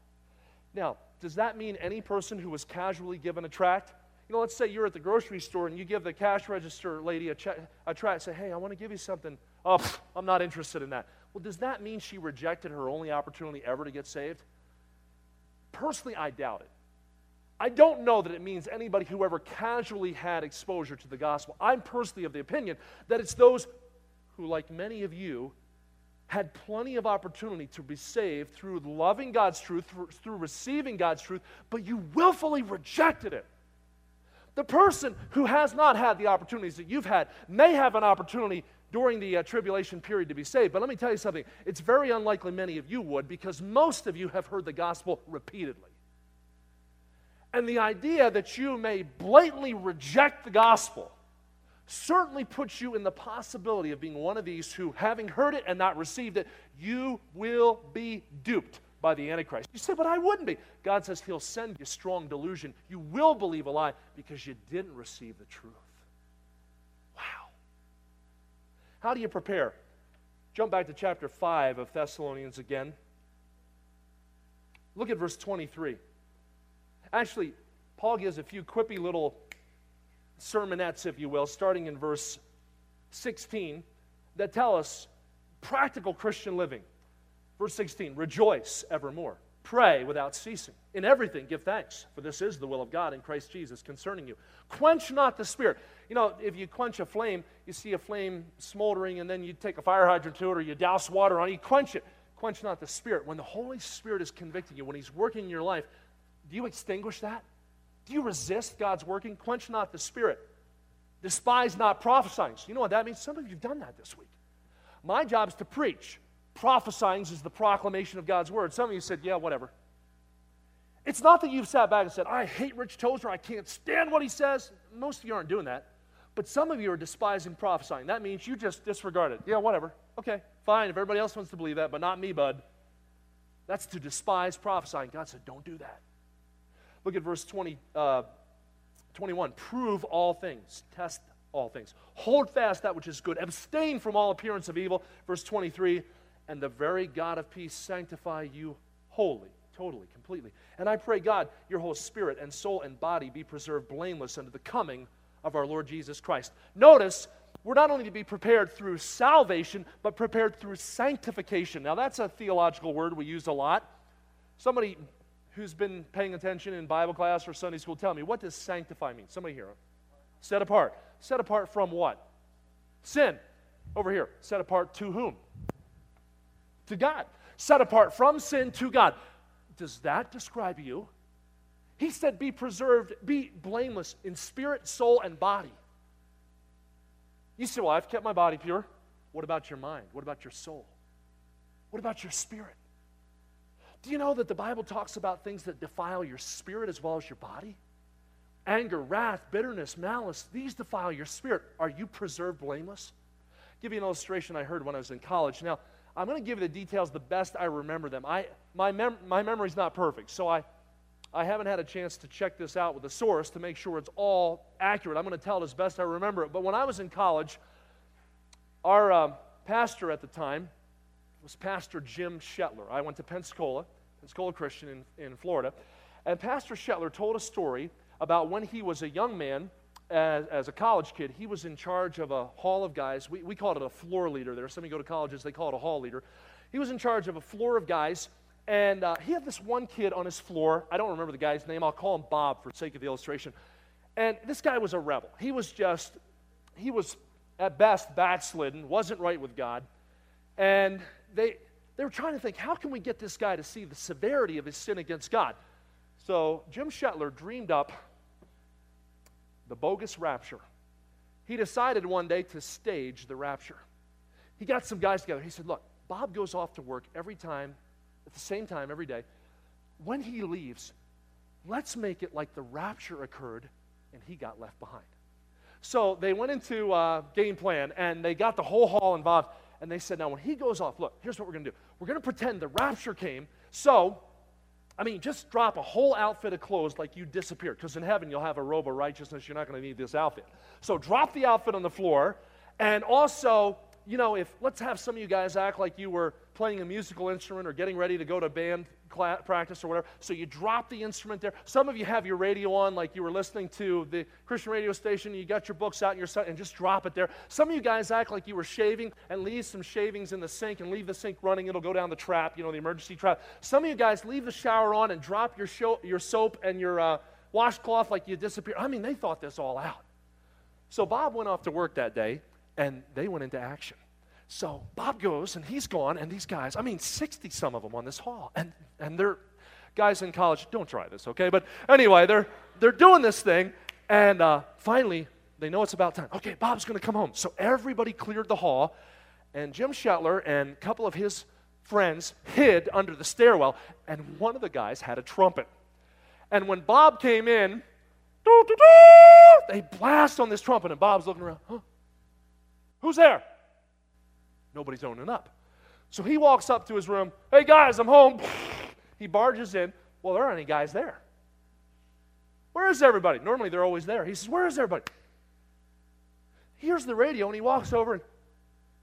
[SPEAKER 1] Now, does that mean any person who was casually given a tract? Let's say you're at the grocery store and you give the cash register lady a tract, say, hey, I want to give you something. Oh, I'm not interested in that. Well, does that mean she rejected her only opportunity ever to get saved? Personally, I doubt it. I don't know that it means anybody who ever casually had exposure to the gospel. I'm personally of the opinion that it's those who, like many of you, had plenty of opportunity to be saved through loving God's truth, through receiving God's truth, but you willfully rejected it. The person who has not had the opportunities that you've had may have an opportunity during the tribulation period to be saved. But let me tell you something. It's very unlikely many of you would, because most of you have heard the gospel repeatedly. And the idea that you may blatantly reject the gospel certainly puts you in the possibility of being one of these who, having heard it and not received it, you will be duped by the Antichrist. You say, but I wouldn't be. God says he'll send you strong delusion. You will believe a lie because you didn't receive the truth. Wow. How do you prepare? Jump back to chapter 5 of Thessalonians again. Look at verse 23. Actually, Paul gives a few quippy little sermonettes, if you will, starting in verse 16, that tell us practical Christian living. Verse 16, rejoice evermore. Pray without ceasing. In everything give thanks, for this is the will of God in Christ Jesus concerning you. Quench not the Spirit. You know, if you quench a flame, you see a flame smoldering, and then you take a fire hydrant to it, or you douse water on it, you quench it. Quench not the Spirit. When the Holy Spirit is convicting you, when He's working in your life, do you extinguish that? Do you resist God's working? Quench not the Spirit. Despise not prophesying. So you know what that means? Some of you have done that this week. My job is to preach. Prophesying is the proclamation of God's word. Some of you said, yeah, whatever. It's not that you've sat back and said, I hate Rich Tozer, I can't stand what he says. Most of you aren't doing that. But some of you are despising prophesying. That means you just disregard it. Yeah, whatever. Okay, fine, if everybody else wants to believe that, but not me, bud. That's to despise prophesying. God said, don't do that. Look at verse 21. Prove all things. Test all things. Hold fast that which is good. Abstain from all appearance of evil. Verse 23. And the very God of peace sanctify you wholly, totally, completely. And I pray, God, your whole spirit and soul and body be preserved blameless unto the coming of our Lord Jesus Christ. Notice, we're not only to be prepared through salvation, but prepared through sanctification. Now, that's a theological word we use a lot. Somebody who's been paying attention in Bible class or Sunday school, tell me, what does sanctify mean? Somebody here. Set apart. Set apart from what? Sin. Over here. Set apart to whom? To God. Set apart from sin to God. Does that describe you? He said, be preserved, be blameless in spirit, soul, and body. You say, well, I've kept my body pure. What about your mind? What about your soul? What about your spirit? Do you know that the Bible talks about things that defile your spirit as well as your body? Anger, wrath, bitterness, malice, these defile your spirit. Are you preserved blameless? I'll give you an illustration I heard when I was in college. Now, I'm going to give you the details the best I remember them. My memory's not perfect, so I haven't had a chance to check this out with a source to make sure it's all accurate. I'm going to tell it as best I remember it. But when I was in college, our pastor at the time was Pastor Jim Shetler. I went to Pensacola Christian in Florida, and Pastor Shetler told a story about when he was a young man, as a college kid. He was in charge of a hall of guys. We called it a floor leader there. Some of you go to colleges, they call it a hall leader. He was in charge of a floor of guys, and he had this one kid on his floor. I don't remember the guy's name. I'll call him Bob for the sake of the illustration. And this guy was a rebel. He was at best backslidden, wasn't right with God. And they were trying to think, how can we get this guy to see the severity of his sin against God? So Jim Shetler dreamed up the bogus rapture. He decided one day to stage the rapture. He got some guys together. He said, look, Bob goes off to work every time, at the same time every day. When he leaves, let's make it like the rapture occurred and he got left behind. So they went into game plan, and they got the whole hall involved, and they said, now when he goes off, look, here's what we're going to do. We're going to pretend the rapture came, so just drop a whole outfit of clothes like you disappeared, because in heaven you'll have a robe of righteousness. You're not going to need this outfit. So drop the outfit on the floor, and also, let's have some of you guys act like you were playing a musical instrument or getting ready to go to band practice or whatever. So you drop the instrument there. Some of you have your radio on like you were listening to the Christian radio station. You got your books out and just drop it there. Some of you guys act like you were shaving and leave some shavings in the sink and leave the sink running. It'll go down the trap, the emergency trap. Some of you guys leave the shower on and drop your soap and your washcloth like you disappear. They thought this all out. So Bob went off to work that day, and they went into action. So Bob goes, and he's gone, and these guys, 60-some of them on this hall, and they're guys in college. Don't try this, okay? But anyway, they're doing this thing, and finally, they know it's about time. Okay, Bob's going to come home. So everybody cleared the hall, and Jim Shetler and a couple of his friends hid under the stairwell, and one of the guys had a trumpet. And when Bob came in, they blast on this trumpet, and Bob's looking around. Huh? Who's there? Nobody's owning up. So he walks up to his room. Hey, guys, I'm home. He barges in. Well, there aren't any guys there. Where is everybody? Normally, they're always there. He says, where is everybody? Here's the radio, and he walks over, and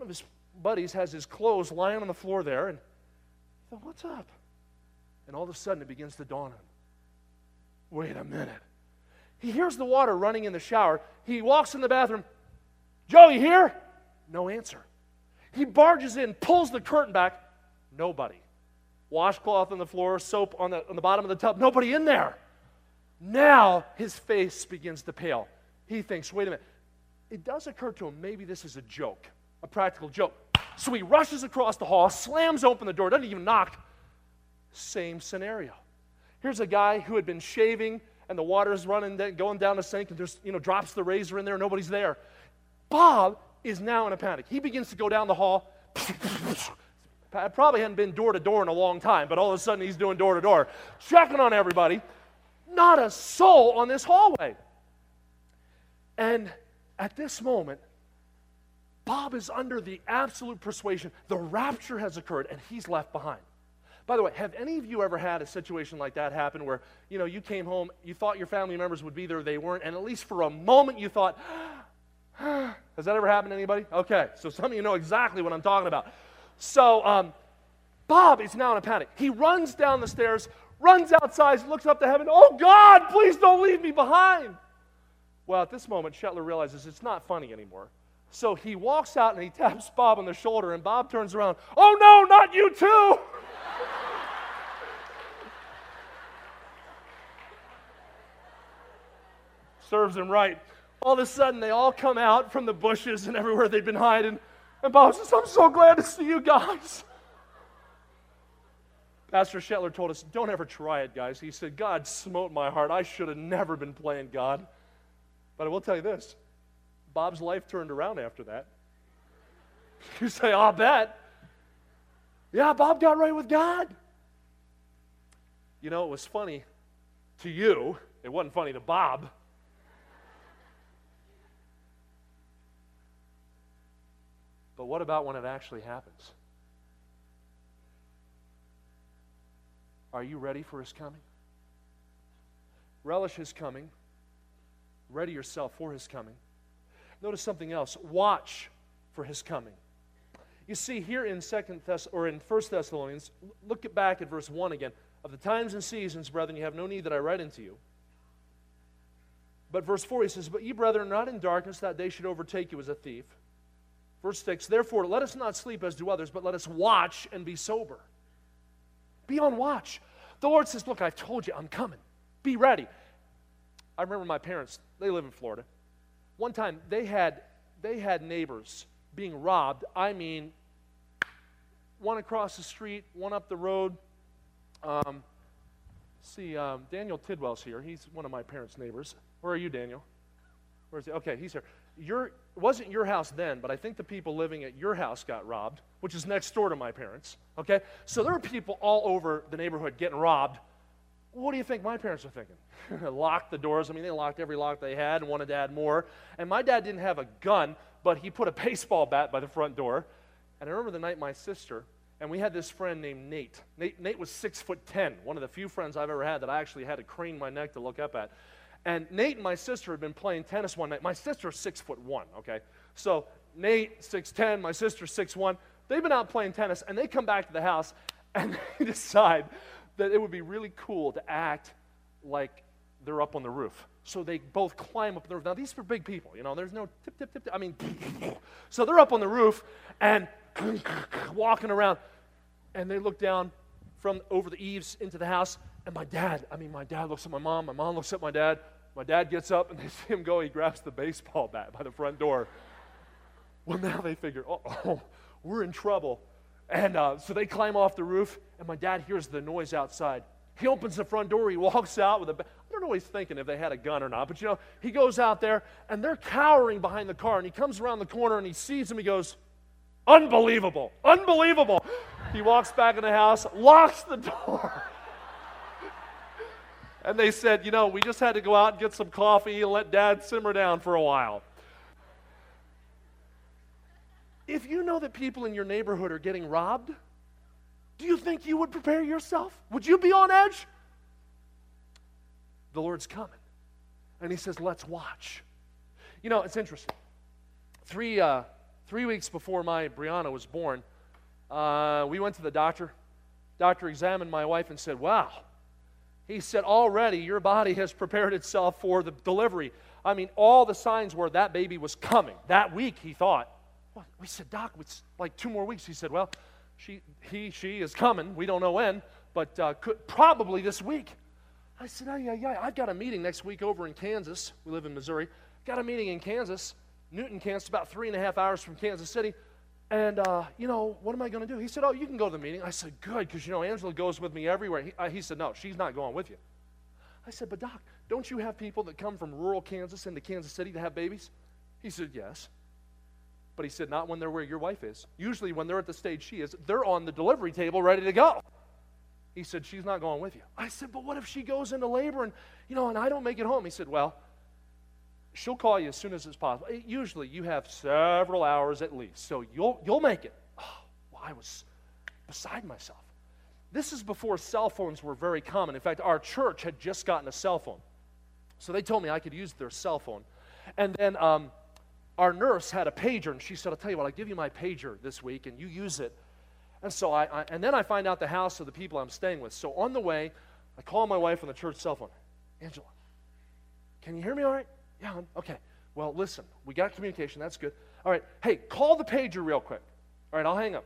[SPEAKER 1] of his buddies has his clothes lying on the floor there, and he thought, what's up? And all of a sudden it begins to dawn on him. Wait a minute. He hears the water running in the shower. He walks in the bathroom. Joe, you here? No answer. He barges in, pulls the curtain back. Nobody. Washcloth on the floor, soap on the bottom of the tub. Nobody in there. Now his face begins to pale. He thinks, wait a minute. It does occur to him, maybe this is a joke, a practical joke. So he rushes across the hall, slams open the door, doesn't even knock. Same scenario. Here's a guy who had been shaving, and the water's running, going down the sink, and there's, drops the razor in there, and nobody's there. Bob is now in a panic. He begins to go down the hall. Probably hadn't been door to door in a long time, but all of a sudden he's doing door to door, checking on everybody. Not a soul on this hallway. And at this moment, Bob is under the absolute persuasion the rapture has occurred and he's left behind. By the way, have any of you ever had a situation like that happen where, you came home, you thought your family members would be there, they weren't, and at least for a moment you thought, has that ever happened to anybody? Okay, so some of you know exactly what I'm talking about. So Bob is now in a panic. He runs down the stairs, runs outside, looks up to heaven. Oh, God, please don't leave me behind. Well, at this moment, Shetler realizes it's not funny anymore. So he walks out and he taps Bob on the shoulder, and Bob turns around. Oh, no, not you too. Serves him right. All of a sudden, they all come out from the bushes and everywhere they've been hiding. And Bob says, I'm so glad to see you guys. Pastor Shetler told us, don't ever try it, guys. He said, God smote my heart. I should have never been playing God. But I will tell you this, Bob's life turned around after that. You say, I'll bet. Yeah, Bob got right with God. It was funny to you. It wasn't funny to Bob. But what about when it actually happens? Are you ready for his coming? Relish his coming. Ready yourself for his coming. Notice something else. Watch for his coming. You see here in 1 Thessalonians, look back at verse 1 again. Of the times and seasons, brethren, you have no need that I write unto you. But verse 4, he says, but ye, brethren, are not in darkness, that day should overtake you as a thief. Verse 6, therefore, let us not sleep as do others, but let us watch and be sober. Be on watch. The Lord says, look, I've told you, I'm coming. Be ready. I remember my parents, they live in Florida. One time, they had neighbors being robbed. I mean, one across the street, one up the road. Daniel Tidwell's here. He's one of my parents' neighbors. Where are you, Daniel? Where is he? Okay, he's here. It wasn't your house then, but I think the people living at your house got robbed, which is next door to my parents. Okay? So there were people all over the neighborhood getting robbed. What do you think my parents were thinking? Locked the doors. I mean, they locked every lock they had and wanted to add more. And my dad didn't have a gun, but he put a baseball bat by the front door. And I remember the night my sister, and we had this friend named Nate. Nate was 6'10", one of the few friends I've ever had that I actually had to crane my neck to look up at. And Nate and my sister had been playing tennis one night. My sister's 6'1", okay? So Nate, 6'10", my sister, 6'1". They've been out playing tennis, and they come back to the house, and they decide that it would be really cool to act like they're up on the roof. So they both climb up the roof. Now, these are big people, there's no tip. I mean, so they're up on the roof and walking around, and they look down from over the eaves into the house, and my dad looks at my mom looks at my dad. My dad gets up, and they see him go. He grabs the baseball bat by the front door. Well, now they figure, oh, we're in trouble. And so they climb off the roof, and my dad hears the noise outside. He opens the front door. He walks out with I don't know what he's thinking, if they had a gun or not, but he goes out there, and they're cowering behind the car, and he comes around the corner, and he sees them. He goes, unbelievable. He walks back in the house, locks the door. And they said, we just had to go out and get some coffee and let Dad simmer down for a while. If you know that people in your neighborhood are getting robbed, do you think you would prepare yourself? Would you be on edge? The Lord's coming. And he says, let's watch. It's interesting. Three 3 weeks before my Brianna was born, we went to the doctor. Doctor examined my wife and said, wow. He said, already your body has prepared itself for the delivery. I mean, all the signs were that baby was coming. That week, he thought. Well, we said, Doc, it's like 2 more weeks. He said, well, she is coming. We don't know when, but probably this week. I said, yeah. I've got a meeting next week over in Kansas. We live in Missouri. Got a meeting in Kansas. Newton, Kansas, about 3.5 hours from Kansas City. And, what am I going to do? He said, oh, you can go to the meeting. I said, good, because, Angela goes with me everywhere. He said, no, she's not going with you. I said, but Doc, don't you have people that come from rural Kansas into Kansas City to have babies? He said, yes. But he said, not when they're where your wife is. Usually when they're at the stage she is, they're on the delivery table ready to go. He said, she's not going with you. I said, but what if she goes into labor and, and I don't make it home? He said, well, she'll call you as soon as it's possible. Usually you have several hours at least, so you'll make it. Oh, well, I was beside myself. This is before cell phones were very common. In fact, our church had just gotten a cell phone. So they told me I could use their cell phone. And then our nurse had a pager, and she said, I'll tell you what, I'll give you my pager this week, and you use it. And so and then I find out the house of the people I'm staying with. So on the way, I call my wife on the church cell phone. Angela, can you hear me all right? Yeah, okay. Well, listen, we got communication. That's good. All right. Hey, call the pager real quick. All right, I'll hang up.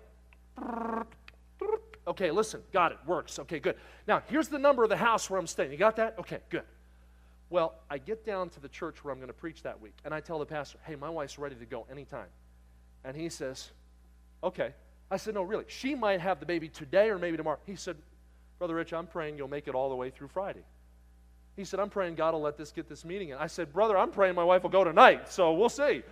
[SPEAKER 1] Okay, listen. Got it. Works. Okay, good. Now, here's the number of the house where I'm staying. You got that? Okay, good. Well, I get down to the church where I'm going to preach that week, and I tell the pastor, hey, my wife's ready to go anytime. And he says, okay. I said, no, really. She might have the baby today or maybe tomorrow. He said, Brother Rich, I'm praying you'll make it all the way through Friday. He said, I'm praying God will let get this meeting in. I said, brother, I'm praying my wife will go tonight, so we'll see.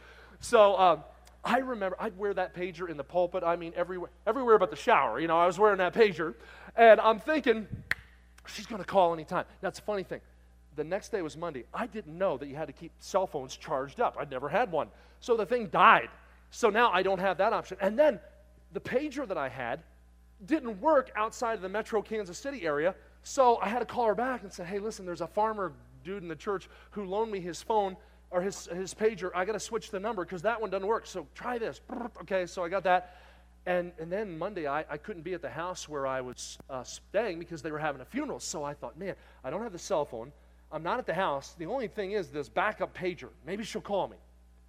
[SPEAKER 1] So I remember I'd wear that pager in the pulpit. I mean, everywhere but the shower. I was wearing that pager. And I'm thinking, she's going to call anytime. That's a funny thing. The next day was Monday. I didn't know that you had to keep cell phones charged up. I'd never had one. So the thing died. So now I don't have that option. And then the pager that I had didn't work outside of the metro Kansas City area. So I had to call her back and say, hey, listen, there's a farmer dude in the church who loaned me his phone or his pager. I got to switch the number because that one doesn't work. So try this. Okay, so I got that. And then Monday, I couldn't be at the house where I was staying because they were having a funeral. So I thought, man, I don't have the cell phone. I'm not at the house. The only thing is this backup pager. Maybe she'll call me.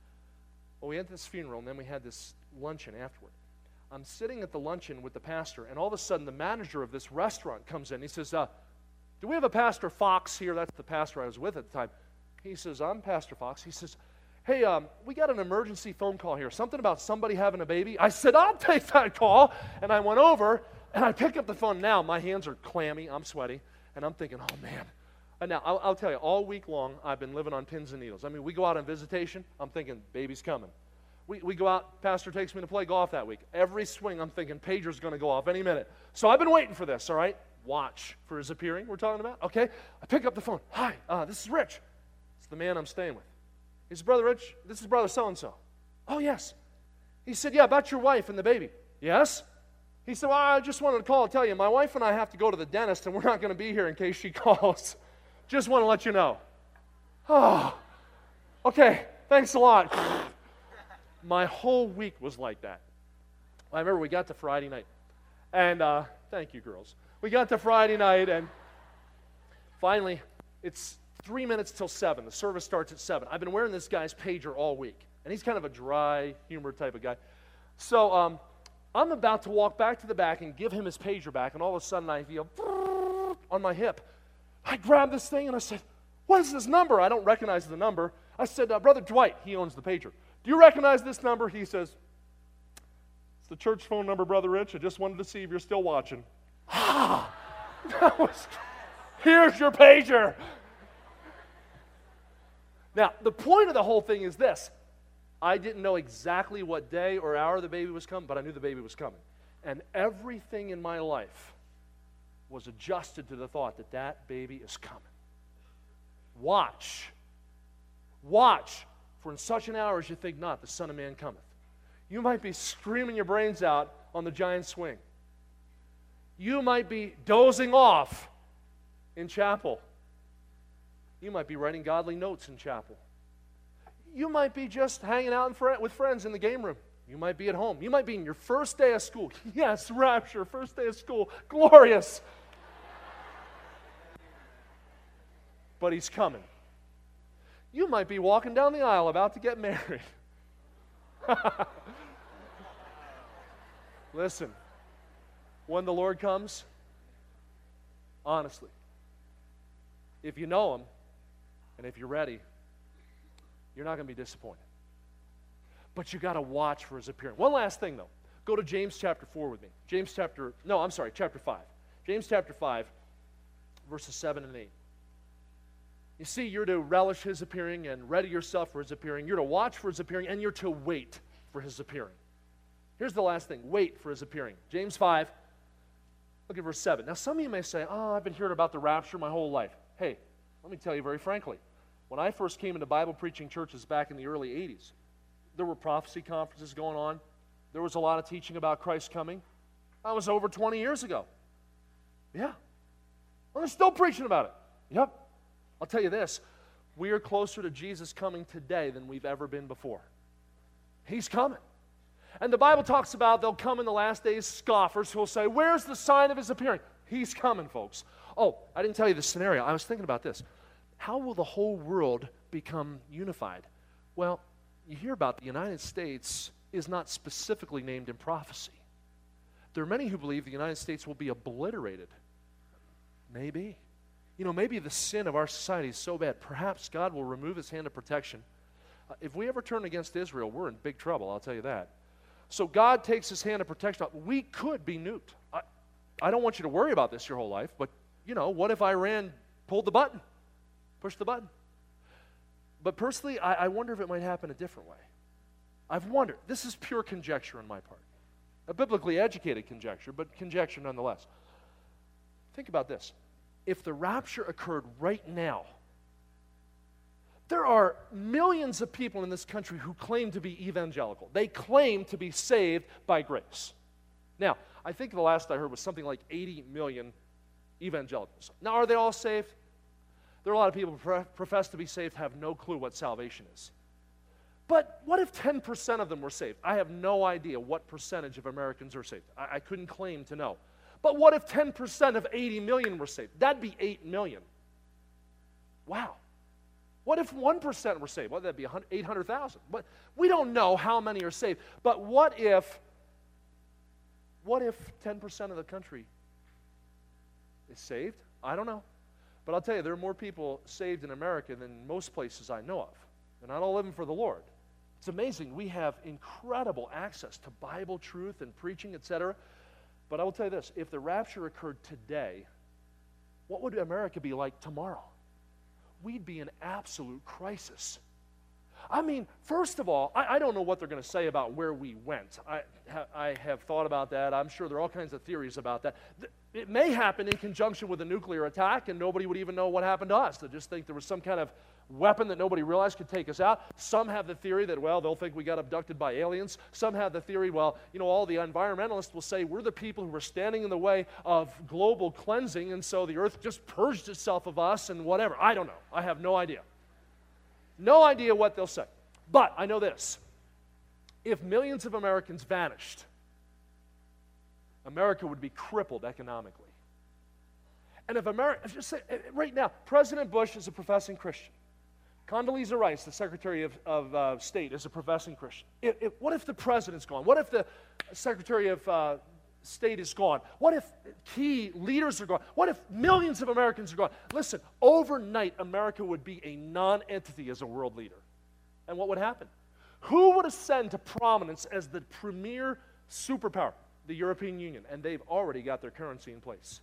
[SPEAKER 1] Well, we had this funeral, and then we had this luncheon afterward. I'm sitting at the luncheon with the pastor, and all of a sudden the manager of this restaurant comes in. He says, do we have a Pastor Fox here? That's the pastor I was with at the time. He says, I'm Pastor Fox. He says, hey, we got an emergency phone call here. Something about somebody having a baby. I said, I'll take that call. And I went over, and I pick up the phone. Now my hands are clammy. I'm sweaty. And I'm thinking, oh, man. And now, I'll tell you, all week long, I've been living on pins and needles. I mean, we go out on visitation. I'm thinking, baby's coming. We go out, pastor takes me to play golf that week. Every swing, I'm thinking, pager's going to go off any minute. So I've been waiting for this, all right? Watch for his appearing, we're talking about. Okay, I pick up the phone. Hi, this is Rich. It's the man I'm staying with. He said, Brother Rich, this is Brother so-and-so. Oh, yes. He said, yeah, about your wife and the baby. Yes? He said, well, I just wanted to call and tell you, my wife and I have to go to the dentist, and we're not going to be here in case she calls. Just want to let you know. Oh, okay, thanks a lot. My whole week was like that. I remember we got to Friday night, and thank you, girls. We got to Friday night, and finally, it's 3 minutes till 7. The service starts at 7. I've been wearing this guy's pager all week, and he's kind of a dry humor type of guy. So I'm about to walk back to the back and give him his pager back, and all of a sudden I feel on my hip. I grabbed this thing, and I said, what is this number? I don't recognize the number. I said, Brother Dwight, he owns the pager. Do you recognize this number? He says, it's the church phone number, Brother Rich. I just wanted to see if you're still watching. Here's your pager. Now, the point of the whole thing is this. I didn't know exactly what day or hour the baby was coming, but I knew the baby was coming. And everything in my life was adjusted to the thought that that baby is coming. Watch. For in such an hour as you think not, the Son of Man cometh. You might be screaming your brains out on the giant swing. You might be dozing off in chapel. You might be writing godly notes in chapel. You might be just hanging out with friends in the game room. You might be at home. You might be in your first day of school. Yes, rapture, first day of school. Glorious. But he's coming. You might be walking down the aisle about to get married. Listen, when the Lord comes, honestly, if you know him and if you're ready, you're not going to be disappointed. But you got to watch for his appearing. One last thing, though. Go to James chapter 4 with me. Chapter 5. James chapter 5, verses 7 and 8. You see, you're to relish his appearing and ready yourself for his appearing. You're to watch for his appearing, and you're to wait for his appearing. Here's the last thing. Wait for his appearing. James 5, look at verse 7. Now, some of you may say, I've been hearing about the rapture my whole life. Hey, let me tell you very frankly. When I first came into Bible preaching churches back in the early 80s, there were prophecy conferences going on. There was a lot of teaching about Christ coming. That was over 20 years ago. Yeah. Well, they're still preaching about it. Yep. I'll tell you this, we are closer to Jesus coming today than we've ever been before. He's coming. And the Bible talks about there'll come in the last days scoffers who will say, where's the sign of his appearing? He's coming, folks. Oh, I didn't tell you the scenario. I was thinking about this. How will the whole world become unified? Well, you hear about the United States is not specifically named in prophecy. There are many who believe the United States will be obliterated. Maybe. You know, maybe the sin of our society is so bad, perhaps God will remove his hand of protection. If we ever turn against Israel, we're in big trouble, I'll tell you that. So God takes his hand of protection off. We could be nuked. I don't want you to worry about this your whole life, but, you know, what if Iran pulled the button, pushed the button? But personally, I wonder if it might happen a different way. I've wondered. This is pure conjecture on my part. A biblically educated conjecture, but conjecture nonetheless. Think about this. If the rapture occurred right now, there are millions of people in this country who claim to be evangelical. They claim to be saved by grace. Now, I think the last I heard was something like 80 million evangelicals. Now, are they all saved? There are a lot of people who profess to be saved, have no clue what salvation is. But what if 10% of them were saved? I have no idea what percentage of Americans are saved. I couldn't claim to know. But what if 10% of 80 million were saved? That'd be 8 million. Wow. What if 1% were saved? Well, that'd be 800,000. But we don't know how many are saved. But what if 10% of the country is saved? I don't know. But I'll tell you, there are more people saved in America than most places I know of. They're not all living for the Lord. It's amazing. We have incredible access to Bible truth and preaching, etc. But I will tell you this, if the rapture occurred today, what would America be like tomorrow? We'd be in absolute crisis. I mean, first of all, I don't know what they're going to say about where we went. I have thought about that. I'm sure there are all kinds of theories about that. It may happen in conjunction with a nuclear attack, and nobody would even know what happened to us. They just think there was some kind of weapon that nobody realized could take us out. Some have the theory that, well, they'll think we got abducted by aliens. Some have the theory, well, you know, all the environmentalists will say we're the people who were standing in the way of global cleansing, and so the earth just purged itself of us and whatever. I don't know. I have no idea. No idea what they'll say. But I know this. If millions of Americans vanished, America would be crippled economically. And if America, just say, right now, President Bush is a professing Christian. Condoleezza Rice, the Secretary of State, is a professing Christian. What if the president's gone? What if the Secretary of State is gone? What if key leaders are gone? What if millions of Americans are gone? Listen, overnight, America would be a non-entity as a world leader. And what would happen? Who would ascend to prominence as the premier superpower? The European Union. And they've already got their currency in place.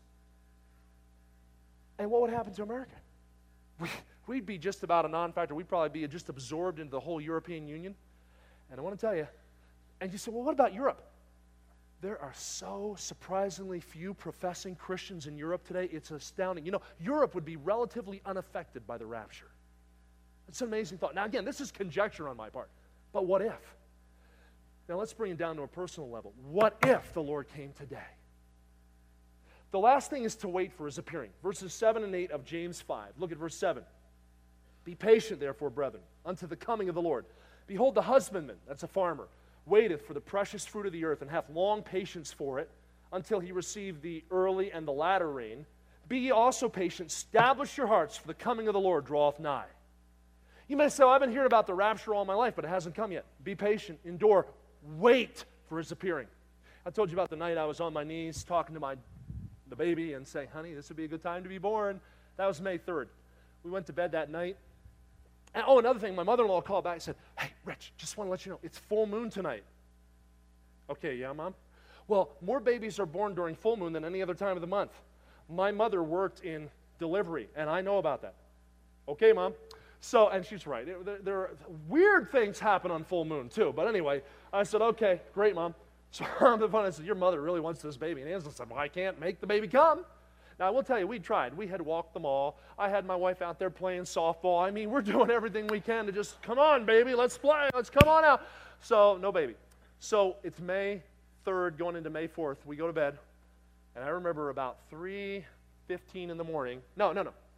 [SPEAKER 1] And what would happen to America? We'd be just about a non-factor. We'd probably be just absorbed into the whole European Union. And I want to tell you, and you say, well, what about Europe? There are so surprisingly few professing Christians in Europe today. It's astounding. You know, Europe would be relatively unaffected by the rapture. It's an amazing thought. Now, again, this is conjecture on my part. But what if? Now, let's bring it down to a personal level. What if the Lord came today? The last thing is to wait for his appearing. Verses 7 and 8 of James 5. Look at verse 7. Be patient, therefore, brethren, unto the coming of the Lord. Behold, the husbandman, that's a farmer, waiteth for the precious fruit of the earth, and hath long patience for it, until he receive the early and the latter rain. Be ye also patient, establish your hearts, for the coming of the Lord draweth nigh. You may say, I've been hearing about the rapture all my life, but it hasn't come yet. Be patient, endure, wait for his appearing. I told you about the night I was on my knees talking to the baby and saying, honey, this would be a good time to be born. That was May 3rd. We went to bed that night. And, another thing, my mother-in-law called back and said, hey, Rich, just want to let you know, it's full moon tonight. Okay, yeah, Mom? Well, more babies are born during full moon than any other time of the month. My mother worked in delivery, and I know about that. Okay, Mom? So, and she's right. There are weird things happen on full moon, too. But anyway, I said, okay, great, Mom. So on the phone, I said, your mother really wants this baby. And Angela said, well, I can't make the baby come. Now, I will tell you, we tried. We had walked the mall. I had my wife out there playing softball. I mean, we're doing everything we can to just, come on, baby, let's play. Let's come on out. So, no baby. So, it's May 3rd, going into May 4th. We go to bed. And I remember about 3:15 in the morning. No.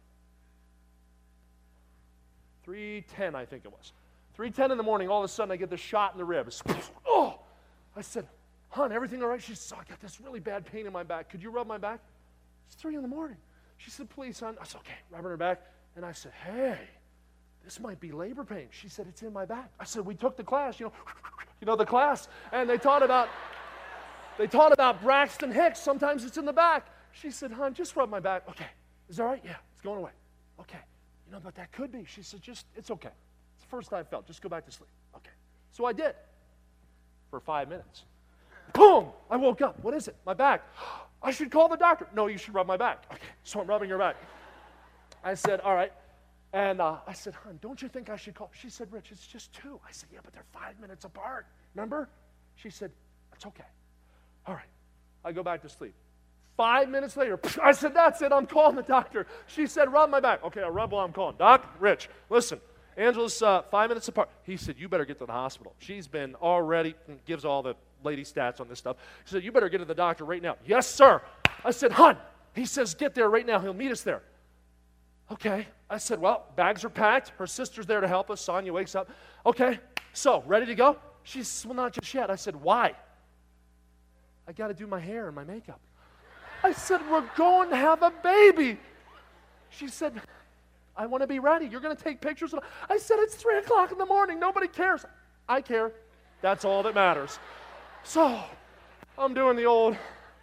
[SPEAKER 1] 3:10, I think it was. 3:10 in the morning, all of a sudden, I get this shot in the ribs. Oh! I said, hon, everything all right? She said, I got this really bad pain in my back. Could you rub my back? It's 3 in the morning. She said, please, hon. I said, okay, rubbing her back. And I said, hey, this might be labor pain. She said, it's in my back. I said, we took the class, you know the class. And they taught about Braxton Hicks. Sometimes it's in the back. She said, hon, just rub my back. Okay. Is that all right? Yeah, it's going away. Okay. You know, but that could be. She said, it's okay. It's the first time I felt. Just go back to sleep. Okay. So I did. For 5 minutes. Boom! I woke up. What is it? My back. I should call the doctor. No, you should rub my back. Okay, so I'm rubbing her back. I said, all right. And I said, hon, don't you think I should call? She said, Rich, it's just 2. I said, yeah, but they're 5 minutes apart. Remember? She said, it's okay. All right. I go back to sleep. 5 minutes later, I said, that's it. I'm calling the doctor. She said, rub my back. Okay, I'll rub while I'm calling. Doc, Rich, listen. Angela's 5 minutes apart. He said, you better get to the hospital. She's been already, gives all the lady stats on this stuff. He said, you better get to the doctor right now. Yes, sir. I said, hon. He says, get there right now. He'll meet us there. Okay. I said, well, bags are packed. Her sister's there to help us. Sonia wakes up. Okay. So, ready to go? She says, well, not just yet. I said, why? I got to do my hair and my makeup. I said, we're going to have a baby. She said, I want to be ready. You're going to take pictures. I said, it's 3 o'clock in the morning. Nobody cares. I care. That's all that matters. So, I'm doing the old,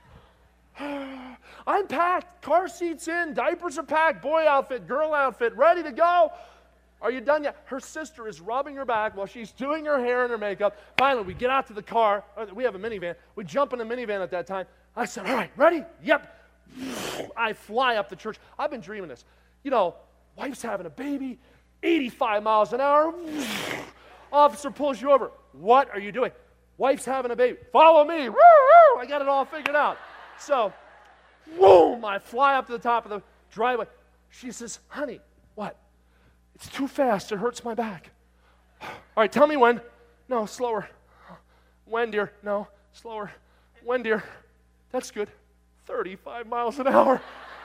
[SPEAKER 1] I'm packed. Car seats in. Diapers are packed. Boy outfit, girl outfit, ready to go. Are you done yet? Her sister is rubbing her back while she's doing her hair and her makeup. Finally, we get out to the car. We have a minivan. We jump in the minivan at that time. I said, all right, ready? Yep. I fly up the church. I've been dreaming this. You know, wife's having a baby, 85 miles an hour. Officer pulls you over. What are you doing? Wife's having a baby. Follow me. Woo, woo. I got it all figured out. So, boom, I fly up to the top of the driveway. She says, honey, what? It's too fast. It hurts my back. All right, tell me when. No, slower. When, dear? No, slower. When, dear? That's good. 35 miles an hour.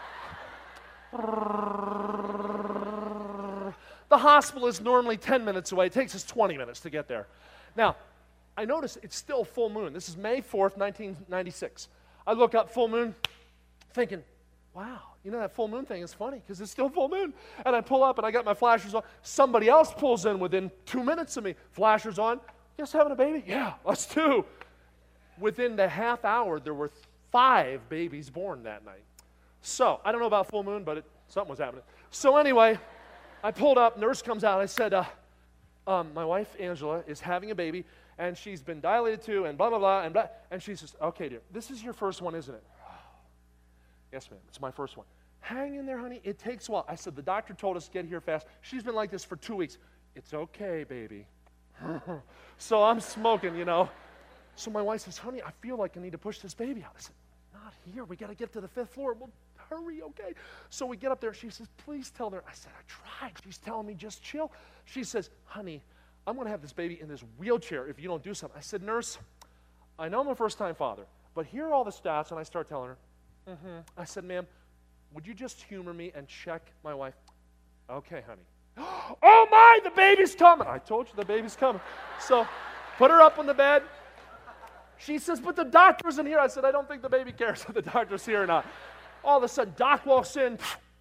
[SPEAKER 1] The hospital is normally 10 minutes away. It takes us 20 minutes to get there. Now, I notice it's still full moon. This is May 4th, 1996. I look up full moon thinking, wow, you know that full moon thing is funny because it's still full moon. And I pull up and I got my flashers on. Somebody else pulls in within 2 minutes of me. Flashers on. Just having a baby? Yeah, us too. Within the half hour, there were 5 babies born that night. So, I don't know about full moon, but something was happening. So anyway, I pulled up, nurse comes out. I said, my wife, Angela, is having a baby, and she's been dilated too, and blah, blah, blah, and blah. And she says, okay, dear, this is your first one, isn't it? Yes, ma'am, it's my first one. Hang in there, honey. It takes a while. I said, the doctor told us to get here fast. She's been like this for 2 weeks. It's okay, baby. So I'm smoking, you know. So my wife says, honey, I feel like I need to push this baby out. I said, not here. We got to get to the 5th floor. Well, hurry, okay? So we get up there. She says, please tell her. I said, I tried. She's telling me just chill. She says, honey, I'm going to have this baby in this wheelchair if you don't do something. I said, nurse, I know I'm a first-time father, but here are all the stats. And I start telling her. I said, ma'am, would you just humor me and check my wife? Okay, honey. Oh, my, the baby's coming. I told you the baby's coming. So Put her up on the bed. She says, but the doctor's in here. I said, I don't think the baby cares if the doctor's here or not. All of a sudden, Doc walks in.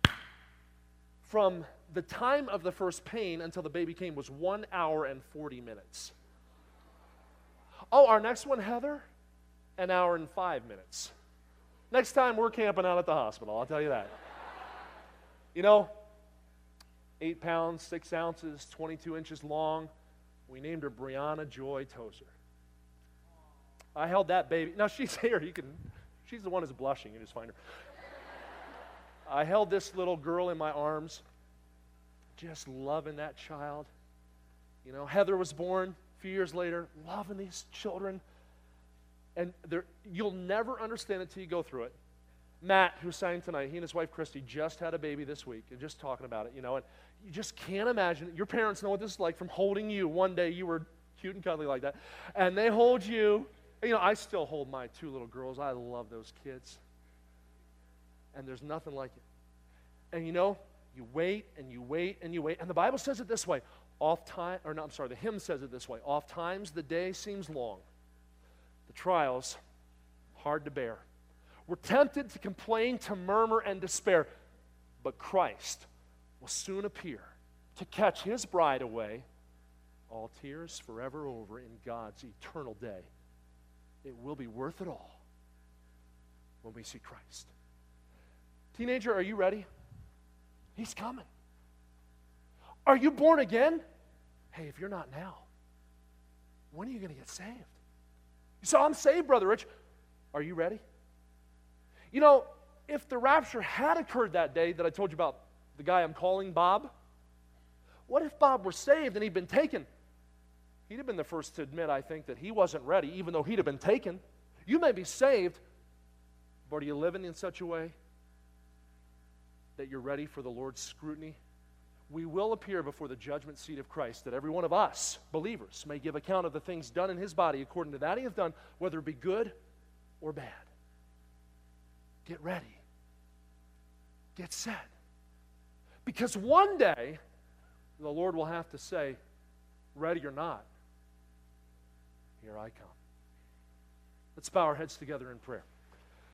[SPEAKER 1] From the time of the first pain until the baby came was 1 hour and 40 minutes. Oh, our next one, Heather, 1 hour and 5 minutes. Next time, we're camping out at the hospital, I'll tell you that. 8 pounds, 6 ounces, 22 inches long. We named her Brianna Joy Tozer. I held that baby. Now, she's here. She's the one who's blushing. You just find her. I held this little girl in my arms, just loving that child. Heather was born a few years later, loving these children. And you'll never understand it till you go through it. Matt, who sang tonight, he and his wife Christy just had a baby this week, and just talking about it, and you just can't imagine it. Your parents know what this is like from holding you. One day you were cute and cuddly like that, and they hold you. I still hold my 2 little girls. I love those kids. And there's nothing like it. And you wait and you wait and you wait. And the Bible says it this way. The hymn says it this way. Oft times the day seems long. The trials hard to bear. We're tempted to complain, to murmur, and despair. But Christ will soon appear to catch his bride away. All tears forever over in God's eternal day. It will be worth it all when we see Christ. Teenager, are you ready? He's coming. Are you born again? Hey, if you're not now, when are you going to get saved? You say, I'm saved, Brother Rich. Are you ready? If the rapture had occurred that day that I told you about the guy I'm calling Bob, what if Bob were saved and he'd been taken? He'd have been the first to admit, I think, that he wasn't ready, even though he'd have been taken. You may be saved, but are you living in such a way that you're ready for the Lord's scrutiny? We will appear before the judgment seat of Christ, that every one of us, believers, may give account of the things done in his body according to that he hath done, whether it be good or bad. Get ready. Get set. Because one day, the Lord will have to say, ready or not, here I come. Let's bow our heads together in prayer.